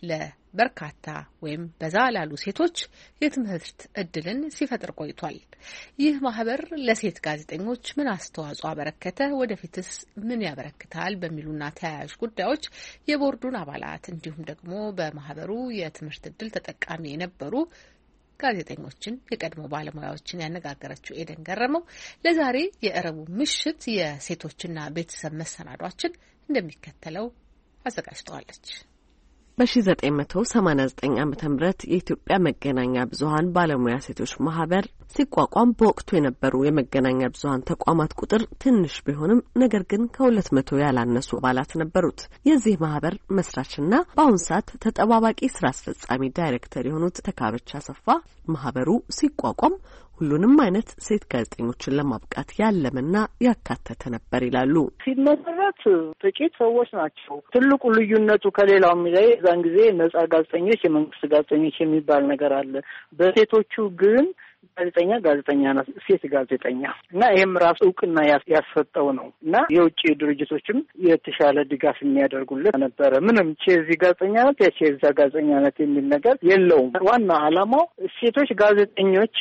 ለበርካታ ወይም በዛ ላሉ ሴቶች የትምህርት እድልን ሲፈጥር ቆይቷል። ይህ ማህበር ለሴት ጋዜጠኞች ምን አስተዋጽኦ አበረከተ? ወደፊትስ ምን ያበረክታል? በሚሉና ተያያዥ ጉዳዮች የቦርዱን አባላት እንዲሁም ደግሞ በማህበሩ የትምህርት እድል ተጠቃሚ የነበሩ ጋዜጠኞችን፣ የቀድሞ ባለሙያዎችን ያነጋገረችው ኤደን ገረመው ለዛሬ የእረቡ ምሽት የሴቶችና ቤተሰብ መሰናዷችን እንደሚከተለው አዘጋጅተዋለች። በሺህ ዘጠኝ መቶ ሰማኒያ ዘጠኝ ዓመተ ምህረት የኢትዮጵያ መገናኛ ብዙሃን ባለሙያ ሴቶች ማህበር ሲቋቋም በወቅቱ የነበሩ የመገናኛ ብዙሃን ተቋማት ቁጥር ትንሽ ቢሆንም ነገር ግን ከሁለት መቶ ያላነሱ አባላት ነበሩት። የዚህ ማህበር መስራችና በአሁን ሰዓት ተጠባባቂ ስራ አስፈጻሚ ዳይሬክተር የሆኑት ተካበች አሰፋ ማህበሩ ሲቋቋም ሁሉንም አይነት ሴት ጋዜጠኞችን ለማብቃት ያለመና ያካተተ ነበር ይላሉ። ሲመሰረት ጥቂት ሰዎች ናቸው። ትልቁ ልዩነቱ ከሌላው የሚለይ የዛን ጊዜ ነጻ ጋዜጠኞች፣ የመንግስት ጋዜጠኞች የሚባል ነገር አለ። በሴቶቹ ግን ጋዜጠኛ ጋዜጠኛ ናት፣ ሴት ጋዜጠኛ እና ይሄም ራሱ እውቅና ያስሰጠው ነው እና የውጭ ድርጅቶችም የተሻለ ድጋፍ የሚያደርጉለት ነበረ። ምንም ቼዚ ጋዜጠኛ ናት የቼዛ ጋዜጠኛ ናት የሚል ነገር የለውም። ዋና ዓላማው ሴቶች ጋዜጠኞች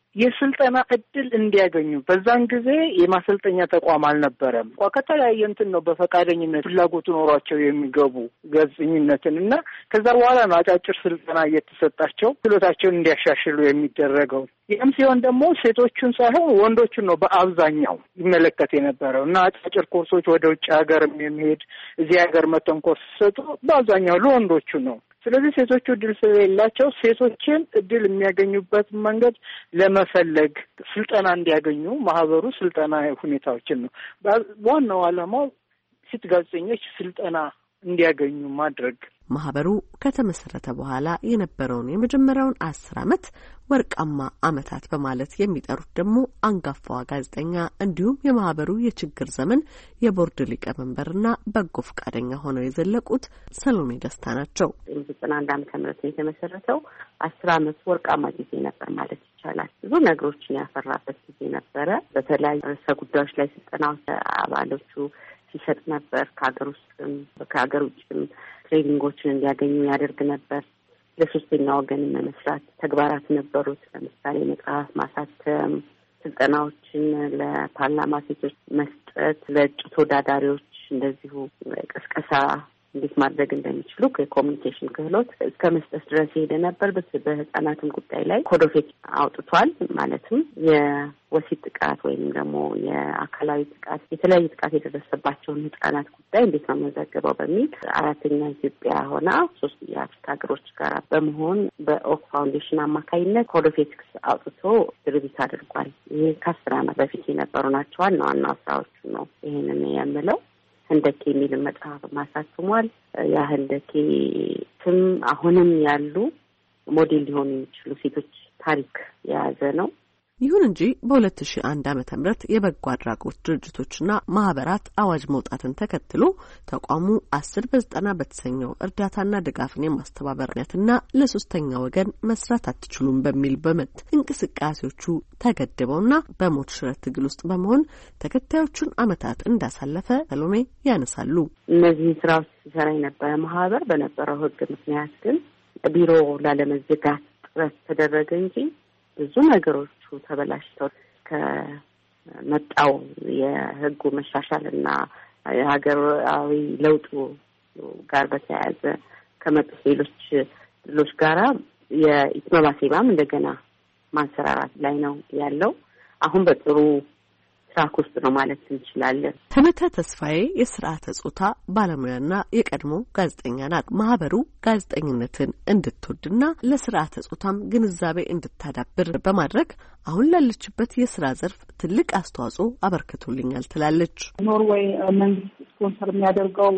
የስልጠና እድል እንዲያገኙ። በዛን ጊዜ የማሰልጠኛ ተቋም አልነበረም። ከተለያየ እንትን ነው በፈቃደኝነት ፍላጎቱ ኖሯቸው የሚገቡ ጋዜጠኝነትን እና ከዛ በኋላ ነው አጫጭር ስልጠና እየተሰጣቸው ችሎታቸውን እንዲያሻሽሉ የሚደረገው። ይህም ሲሆን ደግሞ ሴቶቹን ሳይሆን ወንዶቹን ነው በአብዛኛው ይመለከት የነበረው እና አጫጭር ኮርሶች ወደ ውጭ ሀገር የሚሄድ እዚህ ሀገር መተን ኮርስ ሲሰጡ በአብዛኛው ለወንዶቹ ነው። ስለዚህ ሴቶቹ እድል ስለሌላቸው ሴቶችን እድል የሚያገኙበት መንገድ ለመፈለግ ስልጠና እንዲያገኙ ማህበሩ ስልጠና ሁኔታዎችን ነው ዋናው ዓላማው፣ ሴት ጋዜጠኞች ስልጠና እንዲያገኙ ማድረግ። ማህበሩ ከተመሰረተ በኋላ የነበረውን የመጀመሪያውን አስር ዓመት ወርቃማ ዓመታት በማለት የሚጠሩት ደግሞ አንጋፋዋ ጋዜጠኛ እንዲሁም የማህበሩ የችግር ዘመን የቦርድ ሊቀመንበርና በጎ ፈቃደኛ ሆነው የዘለቁት ሰሎሜ ደስታ ናቸው። ዘጠና አንድ ዓመተ ምህረት ነው የተመሰረተው። አስር ዓመት ወርቃማ ጊዜ ነበር ማለት ይቻላል። ብዙ ነገሮችን ያፈራበት ጊዜ ነበረ። በተለያዩ ርዕሰ ጉዳዮች ላይ ስልጠናዎች አባሎቹ ሲሰጥ ነበር። ከሀገር ውስጥም ከሀገር ውጭም ትሬኒንጎችን እንዲያገኙ ያደርግ ነበር። ለሶስተኛ ወገን መስራት ተግባራት ነበሩት። ለምሳሌ መጽሐፍ ማሳተም፣ ስልጠናዎችን ለፓርላማ ሴቶች መስጠት፣ ለእጩ ተወዳዳሪዎች እንደዚሁ ቅስቀሳ እንዴት ማድረግ እንደሚችሉ ከኮሚኒኬሽን ክህሎት እስከ መስጠት ድረስ ሄደ ነበር። በህፃናትም ጉዳይ ላይ ኮድ ኦፍ ኤቲክስ አውጥቷል። ማለትም የወሲብ ጥቃት ወይም ደግሞ የአካላዊ ጥቃት፣ የተለያዩ ጥቃት የደረሰባቸውን ህፃናት ጉዳይ እንዴት ነው መዘገበው በሚል አራተኛ ኢትዮጵያ ሆና ሶስት የአፍሪካ ሀገሮች ጋር በመሆን በኦክ ፋውንዴሽን አማካኝነት ኮድ ኦፍ ኤቲክስ አውጥቶ ድርጊት አድርጓል። ይሄ ከአስር ዓመት በፊት የነበሩ ናቸው። ዋና ዋና ስራዎቹ ነው ይሄንን የምለው። ህንደኬ የሚል መጽሐፍ ማሳትሟል። ያ ህንደኬ ስም አሁንም ያሉ ሞዴል ሊሆኑ የሚችሉ ሴቶች ታሪክ የያዘ ነው። ይሁን እንጂ በሁለት ሺህ አንድ ዓመተ ምህረት የበጎ አድራጎት ድርጅቶችና ማህበራት አዋጅ መውጣትን ተከትሎ ተቋሙ አስር በዘጠና በተሰኘው እርዳታና ድጋፍን የማስተባበርነትና ለሶስተኛ ወገን መስራት አትችሉም በሚል በመት እንቅስቃሴዎቹ ተገድበውና በሞት ሽረት ትግል ውስጥ በመሆን ተከታዮቹን ዓመታት እንዳሳለፈ ሰሎሜ ያነሳሉ። እነዚህ ስራዎች ሲሰራ የነበረ ማህበር በነበረው ህግ ምክንያት ግን ቢሮ ላለመዘጋት ጥረት ተደረገ እንጂ ብዙ ነገሮች ተበላሽተው ከመጣው የህጉ መሻሻልና የሀገራዊ ለውጡ ጋር በተያያዘ ከመጡት ሌሎች ሌሎች ጋራ የኢትኖባሴባም እንደገና ማንሰራራት ላይ ነው ያለው። አሁን በጥሩ ትራክ ውስጥ ነው ማለት እንችላለን። ተመታ ተስፋዬ የስርዓተ ጾታ ባለሙያና የቀድሞ ጋዜጠኛ ናት። ማህበሩ ጋዜጠኝነትን እንድትወድና ለስርዓተ ጾታም ግንዛቤ እንድታዳብር በማድረግ አሁን ላለችበት የስራ ዘርፍ ትልቅ አስተዋጽኦ አበርክቶልኛል ትላለች። ኖርዌይ መንግስት ስፖንሰር የሚያደርገው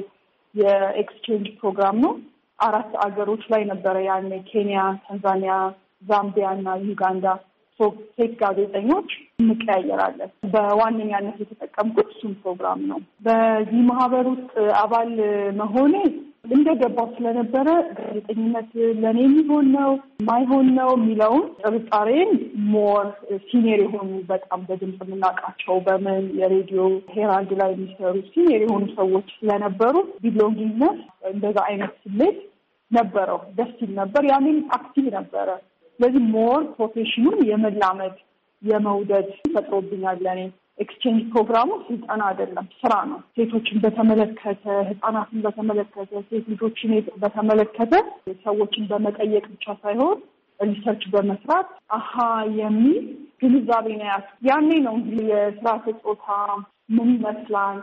የኤክስቼንጅ ፕሮግራም ነው። አራት አገሮች ላይ ነበረ ያኔ ኬንያ፣ ታንዛኒያ፣ ዛምቢያ እና ዩጋንዳ ሴት ጋዜጠኞች እንቀያየራለን። በዋነኛነት የተጠቀምኩት እሱን ፕሮግራም ነው። በዚህ ማህበር ውስጥ አባል መሆኔ እንደገባው ስለነበረ ጋዜጠኝነት ለእኔ የሚሆን ነው ማይሆን ነው የሚለውን ጥርጣሬን ሞር ሲኒየር የሆኑ በጣም በድምፅ የምናውቃቸው በምን የሬዲዮ ሄራልድ ላይ የሚሰሩ ሲኒየር የሆኑ ሰዎች ስለነበሩ ቢሎንጊንግነስ እንደዛ አይነት ስሜት ነበረው። ደስ ይል ነበር። ያኔም አክቲቭ ነበረ። ስለዚህ ሞር ፕሮፌሽኑን የመላመድ የመውደድ ፈጥሮብኛል። ለኔ ኤክስቼንጅ ፕሮግራሙ ስልጠና አይደለም፣ ስራ ነው። ሴቶችን በተመለከተ፣ ህጻናትን በተመለከተ፣ ሴት ልጆችን በተመለከተ ሰዎችን በመጠየቅ ብቻ ሳይሆን ሪሰርች በመስራት አሀ የሚል ግንዛቤ ነው ያስ ያኔ ነው እንግዲህ የስርዓተ ጾታ ምን ይመስላል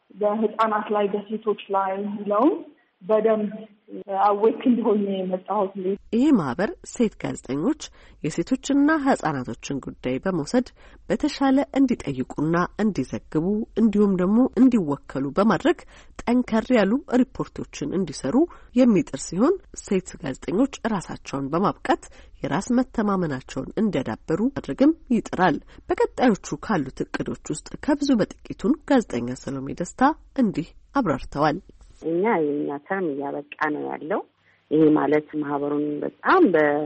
በህጻናት ላይ በሴቶች ላይ የሚለውን በደንብ አወክ እንደሆነ የመጣሁት። ይህ ማህበር ሴት ጋዜጠኞች የሴቶችና ህጻናቶችን ጉዳይ በመውሰድ በተሻለ እንዲጠይቁና እንዲዘግቡ እንዲሁም ደግሞ እንዲወከሉ በማድረግ ጠንከር ያሉ ሪፖርቶችን እንዲሰሩ የሚጥር ሲሆን ሴት ጋዜጠኞች ራሳቸውን በማብቃት የራስ መተማመናቸውን እንዲያዳብሩ ማድረግም ይጥራል። በቀጣዮቹ ካሉት እቅዶች ውስጥ ከብዙ በጥቂቱን ጋዜጠኛ ሰሎሜ ደስታ እንዲህ አብራርተዋል። እኛ የኛ ተርም እያበቃ ነው ያለው። ይሄ ማለት ማህበሩን በጣም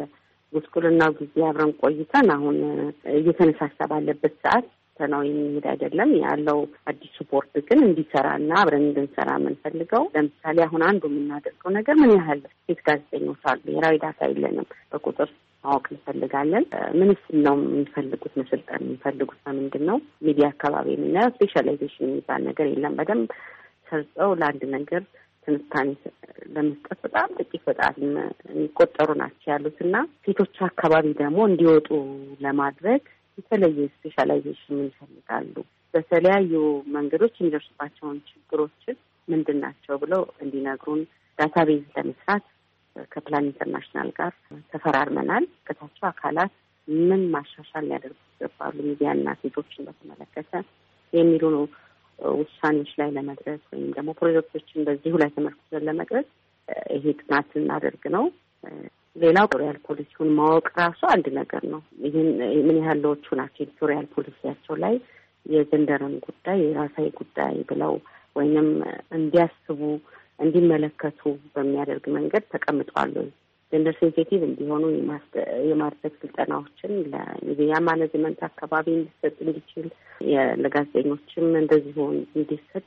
በጉስቁልናው ጊዜ አብረን ቆይተን አሁን እየተነሳሳ ባለበት ሰዓት ነው የሚሄድ አይደለም ያለው። አዲሱ ቦርድ ግን እንዲሰራና አብረን እንድንሰራ የምንፈልገው ለምሳሌ አሁን አንዱ የምናደርገው ነገር ምን ያህል ሴት ጋዜጠኞች አሉ፣ ብሔራዊ ዳታ የለንም፣ በቁጥር ማወቅ እንፈልጋለን። ምንስ ነው የሚፈልጉት መሰልጠን የሚፈልጉት ምንድን ነው? ሚዲያ አካባቢ የምናየው ስፔሻላይዜሽን የሚባል ነገር የለም። በደንብ ሰርጸው ለአንድ ነገር ትንታኔ ለመስጠት በጣም ጥቂት በጣም የሚቆጠሩ ናቸው ያሉትና ሴቶች አካባቢ ደግሞ እንዲወጡ ለማድረግ የተለየ ስፔሻላይዜሽን ይፈልጋሉ። በተለያዩ መንገዶች የሚደርሱባቸውን ችግሮችን ምንድን ናቸው ብለው እንዲነግሩን ዳታቤዝ ለመስራት ከፕላን ኢንተርናሽናል ጋር ተፈራርመናል። ከታቸው አካላት ምን ማሻሻል ሊያደርጉ ይገባሉ ሚዲያና ሴቶችን በተመለከተ የሚሉ ነው ውሳኔዎች ላይ ለመድረስ ወይም ደግሞ ፕሮጀክቶችን በዚሁ ላይ ተመርኩዘን ለመድረስ ይሄ ጥናት እናደርግ ነው። ሌላው ኤዲቶሪያል ፖሊሲውን ማወቅ ራሱ አንድ ነገር ነው። ይህን ምን ያህሎቹ ናቸው ኤዲቶሪያል ፖሊሲያቸው ላይ የጀንደርን ጉዳይ የራሳዊ ጉዳይ ብለው ወይንም እንዲያስቡ እንዲመለከቱ በሚያደርግ መንገድ ተቀምጧል። ጀንደር ሴንሲቲቭ እንዲሆኑ የማድረግ ስልጠናዎችን ለሚዲያ ማኔጅመንት አካባቢ እንዲሰጥ እንዲችል ለጋዜጠኞችም እንደዚህ ሆን እንዲሰጥ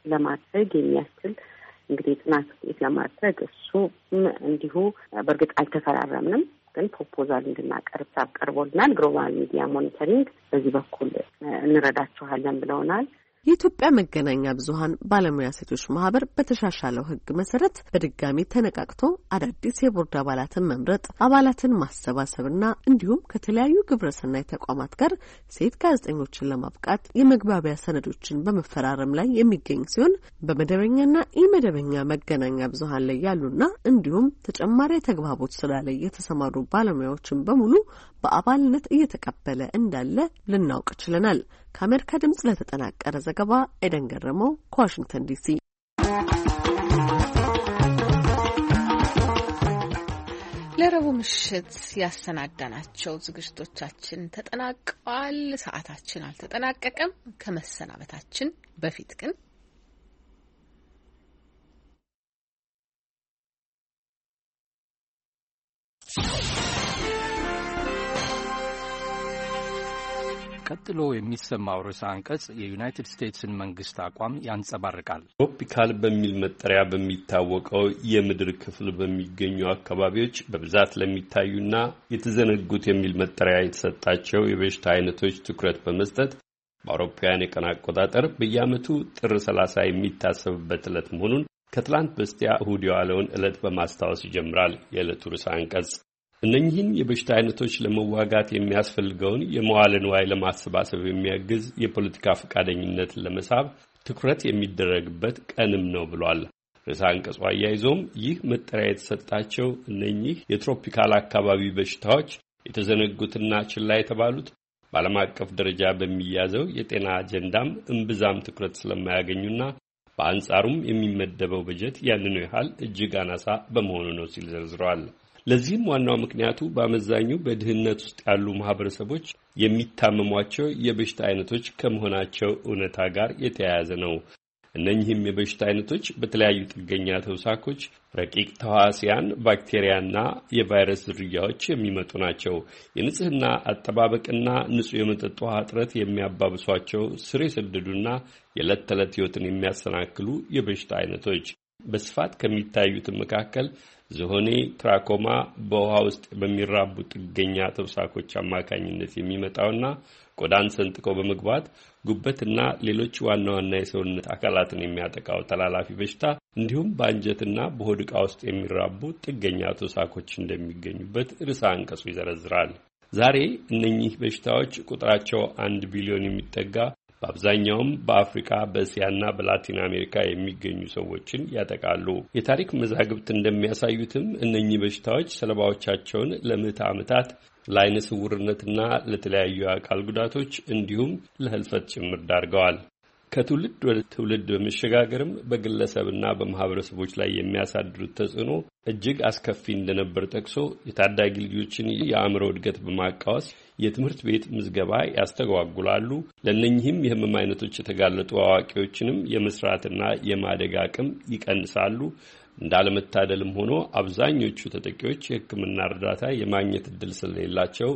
ለማድረግ የሚያስችል እንግዲህ ጥናት ውጤት ለማድረግ እሱ እንዲሁ በእርግጥ አልተፈራረምንም፣ ግን ፕሮፖዛል እንድናቀርብ ታቀርቦልናል። ግሎባል ሚዲያ ሞኒተሪንግ በዚህ በኩል እንረዳቸዋለን ብለውናል። የኢትዮጵያ መገናኛ ብዙሃን ባለሙያ ሴቶች ማህበር በተሻሻለው ሕግ መሰረት በድጋሚ ተነቃቅቶ አዳዲስ የቦርድ አባላትን መምረጥ፣ አባላትን ማሰባሰብና እንዲሁም ከተለያዩ ግብረሰናይ ተቋማት ጋር ሴት ጋዜጠኞችን ለማብቃት የመግባቢያ ሰነዶችን በመፈራረም ላይ የሚገኝ ሲሆን በመደበኛና ኢመደበኛ መገናኛ ብዙሃን ላይ ያሉና እንዲሁም ተጨማሪ ተግባቦት ስራ ላይ የተሰማሩ ባለሙያዎችን በሙሉ በአባልነት እየተቀበለ እንዳለ ልናውቅ ችለናል። ከአሜሪካ ድምጽ ለተጠናቀረ ዘገባ ኤደን ገረመው ከዋሽንግተን ዲሲ። ለረቡዕ ምሽት ያሰናዳናቸው ዝግጅቶቻችን ተጠናቀዋል። ሰዓታችን አልተጠናቀቀም። ከመሰናበታችን በፊት ግን ቀጥሎ የሚሰማው ርዕሰ አንቀጽ የዩናይትድ ስቴትስን መንግስት አቋም ያንጸባርቃል። ትሮፒካል በሚል መጠሪያ በሚታወቀው የምድር ክፍል በሚገኙ አካባቢዎች በብዛት ለሚታዩና የተዘነጉት የሚል መጠሪያ የተሰጣቸው የበሽታ አይነቶች ትኩረት በመስጠት በአውሮፓውያን የቀን አቆጣጠር በየዓመቱ ጥር ሰላሳ የሚታሰብበት ዕለት መሆኑን ከትላንት በስቲያ እሁድ የዋለውን ዕለት በማስታወስ ይጀምራል የዕለቱ ርዕሰ አንቀጽ። እነኚህን የበሽታ አይነቶች ለመዋጋት የሚያስፈልገውን የመዋለ ንዋይ ለማሰባሰብ የሚያግዝ የፖለቲካ ፈቃደኝነት ለመሳብ ትኩረት የሚደረግበት ቀንም ነው ብሏል። ርዕሰ አንቀጹ አያይዞም ይህ መጠሪያ የተሰጣቸው እነኚህ የትሮፒካል አካባቢ በሽታዎች የተዘነጉትና ችላ የተባሉት በዓለም አቀፍ ደረጃ በሚያዘው የጤና አጀንዳም እምብዛም ትኩረት ስለማያገኙና በአንጻሩም የሚመደበው በጀት ያንኑ ያህል እጅግ አናሳ በመሆኑ ነው ሲል ዘርዝረዋል። ለዚህም ዋናው ምክንያቱ በአመዛኙ በድህነት ውስጥ ያሉ ማህበረሰቦች የሚታመሟቸው የበሽታ አይነቶች ከመሆናቸው እውነታ ጋር የተያያዘ ነው። እነኚህም የበሽታ አይነቶች በተለያዩ ጥገኛ ተውሳኮች፣ ረቂቅ ተዋሲያን፣ ባክቴሪያና የቫይረስ ዝርያዎች የሚመጡ ናቸው። የንጽህና አጠባበቅና ንጹህ የመጠጥ ውሃ እጥረት የሚያባብሷቸው ስር የሰደዱና የዕለት ተዕለት ሕይወትን የሚያሰናክሉ የበሽታ አይነቶች በስፋት ከሚታዩት መካከል ዝሆኔ ትራኮማ በውሃ ውስጥ በሚራቡ ጥገኛ ተውሳኮች አማካኝነት የሚመጣውና ቆዳን ሰንጥቀው በመግባት ጉበትና ሌሎች ዋና ዋና የሰውነት አካላትን የሚያጠቃው ተላላፊ በሽታ እንዲሁም በአንጀትና በሆድ ዕቃ ውስጥ የሚራቡ ጥገኛ ተውሳኮች እንደሚገኙበት ርዕሰ አንቀጹ ይዘረዝራል። ዛሬ እነኚህ በሽታዎች ቁጥራቸው አንድ ቢሊዮን የሚጠጋ በአብዛኛውም በአፍሪካ በእስያና በላቲን አሜሪካ የሚገኙ ሰዎችን ያጠቃሉ። የታሪክ መዛግብት እንደሚያሳዩትም እነኚህ በሽታዎች ሰለባዎቻቸውን ለምዕተ ዓመታት ለዓይነ ስውርነትና ለተለያዩ አካል ጉዳቶች እንዲሁም ለህልፈት ጭምር ዳርገዋል። ከትውልድ ወደ ትውልድ በመሸጋገርም በግለሰብና በማህበረሰቦች ላይ የሚያሳድሩት ተጽዕኖ እጅግ አስከፊ እንደነበር ጠቅሶ የታዳጊ ልጆችን የአእምሮ እድገት በማቃወስ የትምህርት ቤት ምዝገባ ያስተጓጉላሉ። ለእነኚህም የህመም አይነቶች የተጋለጡ አዋቂዎችንም የመስራትና የማደግ አቅም ይቀንሳሉ። እንዳለመታደልም ሆኖ አብዛኞቹ ተጠቂዎች የሕክምና እርዳታ የማግኘት እድል ስለሌላቸው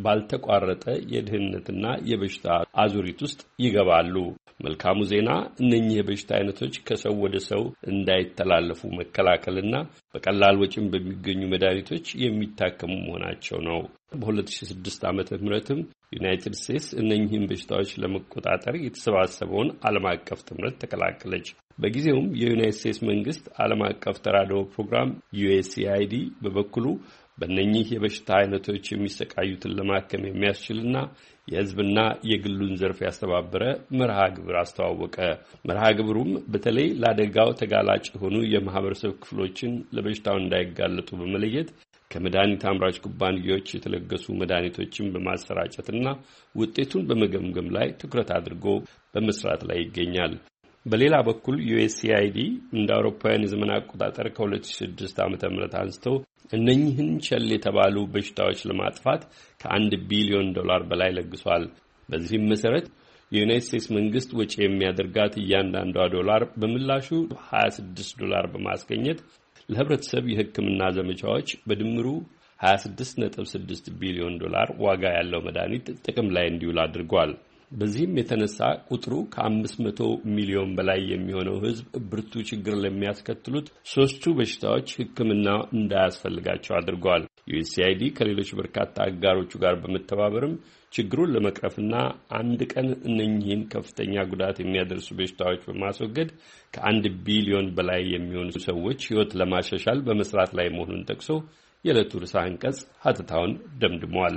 ባልተቋረጠ የድህነትና የበሽታ አዙሪት ውስጥ ይገባሉ። መልካሙ ዜና እነኚህ የበሽታ አይነቶች ከሰው ወደ ሰው እንዳይተላለፉ መከላከልና በቀላል ወጪም በሚገኙ መድኃኒቶች የሚታከሙ መሆናቸው ነው። በሁለት ሺህ ስድስት ዓመተ ምህረትም ዩናይትድ ስቴትስ እነኚህን በሽታዎች ለመቆጣጠር የተሰባሰበውን ዓለም አቀፍ ጥምረት ተቀላቀለች። በጊዜውም የዩናይትድ ስቴትስ መንግስት ዓለም አቀፍ ተራድኦ ፕሮግራም ዩኤስኤአይዲ በበኩሉ በእነኚህ የበሽታ አይነቶች የሚሰቃዩትን ለማከም የሚያስችልና የህዝብና የግሉን ዘርፍ ያስተባበረ መርሃ ግብር አስተዋወቀ። መርሃ ግብሩም በተለይ ለአደጋው ተጋላጭ የሆኑ የማህበረሰብ ክፍሎችን ለበሽታው እንዳይጋለጡ በመለየት ከመድኃኒት አምራች ኩባንያዎች የተለገሱ መድኃኒቶችን በማሰራጨትና ውጤቱን በመገምገም ላይ ትኩረት አድርጎ በመስራት ላይ ይገኛል። በሌላ በኩል ዩኤስኤአይዲ እንደ አውሮፓውያን የዘመን አቆጣጠር ከሁለት ሺህ ስድስት ዓመተ ምህረት አንስቶ እነኚህን ቸል የተባሉ በሽታዎች ለማጥፋት ከአንድ ቢሊዮን ዶላር በላይ ለግሷል። በዚህም መሰረት የዩናይትድ ስቴትስ መንግስት ወጪ የሚያደርጋት እያንዳንዷ ዶላር በምላሹ ሀያ ስድስት ዶላር በማስገኘት ለህብረተሰብ የሕክምና ዘመቻዎች በድምሩ ሀያ ስድስት ነጥብ ስድስት ቢሊዮን ዶላር ዋጋ ያለው መድኃኒት ጥቅም ላይ እንዲውል አድርጓል። በዚህም የተነሳ ቁጥሩ ከአምስት መቶ ሚሊዮን በላይ የሚሆነው ሕዝብ ብርቱ ችግር ለሚያስከትሉት ሶስቱ በሽታዎች ሕክምና እንዳያስፈልጋቸው አድርጓል። ዩኤስኤአይዲ ከሌሎች በርካታ አጋሮቹ ጋር በመተባበርም ችግሩን ለመቅረፍና አንድ ቀን እነኚህን ከፍተኛ ጉዳት የሚያደርሱ በሽታዎች በማስወገድ ከአንድ ቢሊዮን በላይ የሚሆኑ ሰዎች ሕይወት ለማሻሻል በመስራት ላይ መሆኑን ጠቅሶ የዕለቱ ርዕሰ አንቀጽ ሀተታውን ደምድሟል።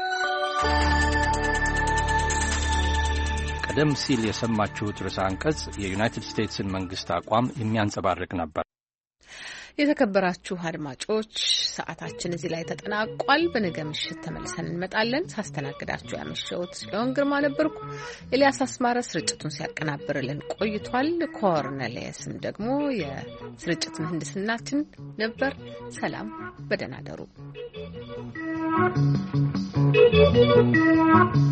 ቀደም ሲል የሰማችሁት ርዕሰ አንቀጽ የዩናይትድ ስቴትስን መንግስት አቋም የሚያንጸባርቅ ነበር። የተከበራችሁ አድማጮች ሰዓታችን እዚህ ላይ ተጠናቋል። በነገ ምሽት ተመልሰን እንመጣለን። ሳስተናግዳችሁ ያመሸሁት ጽዮን ግርማ ነበርኩ። ኤልያስ አስማረ ስርጭቱን ሲያቀናብርልን ቆይቷል። ኮርኔሊየስም ደግሞ የስርጭት ምህንድስናችን ነበር። ሰላም፣ በደህና ደሩ።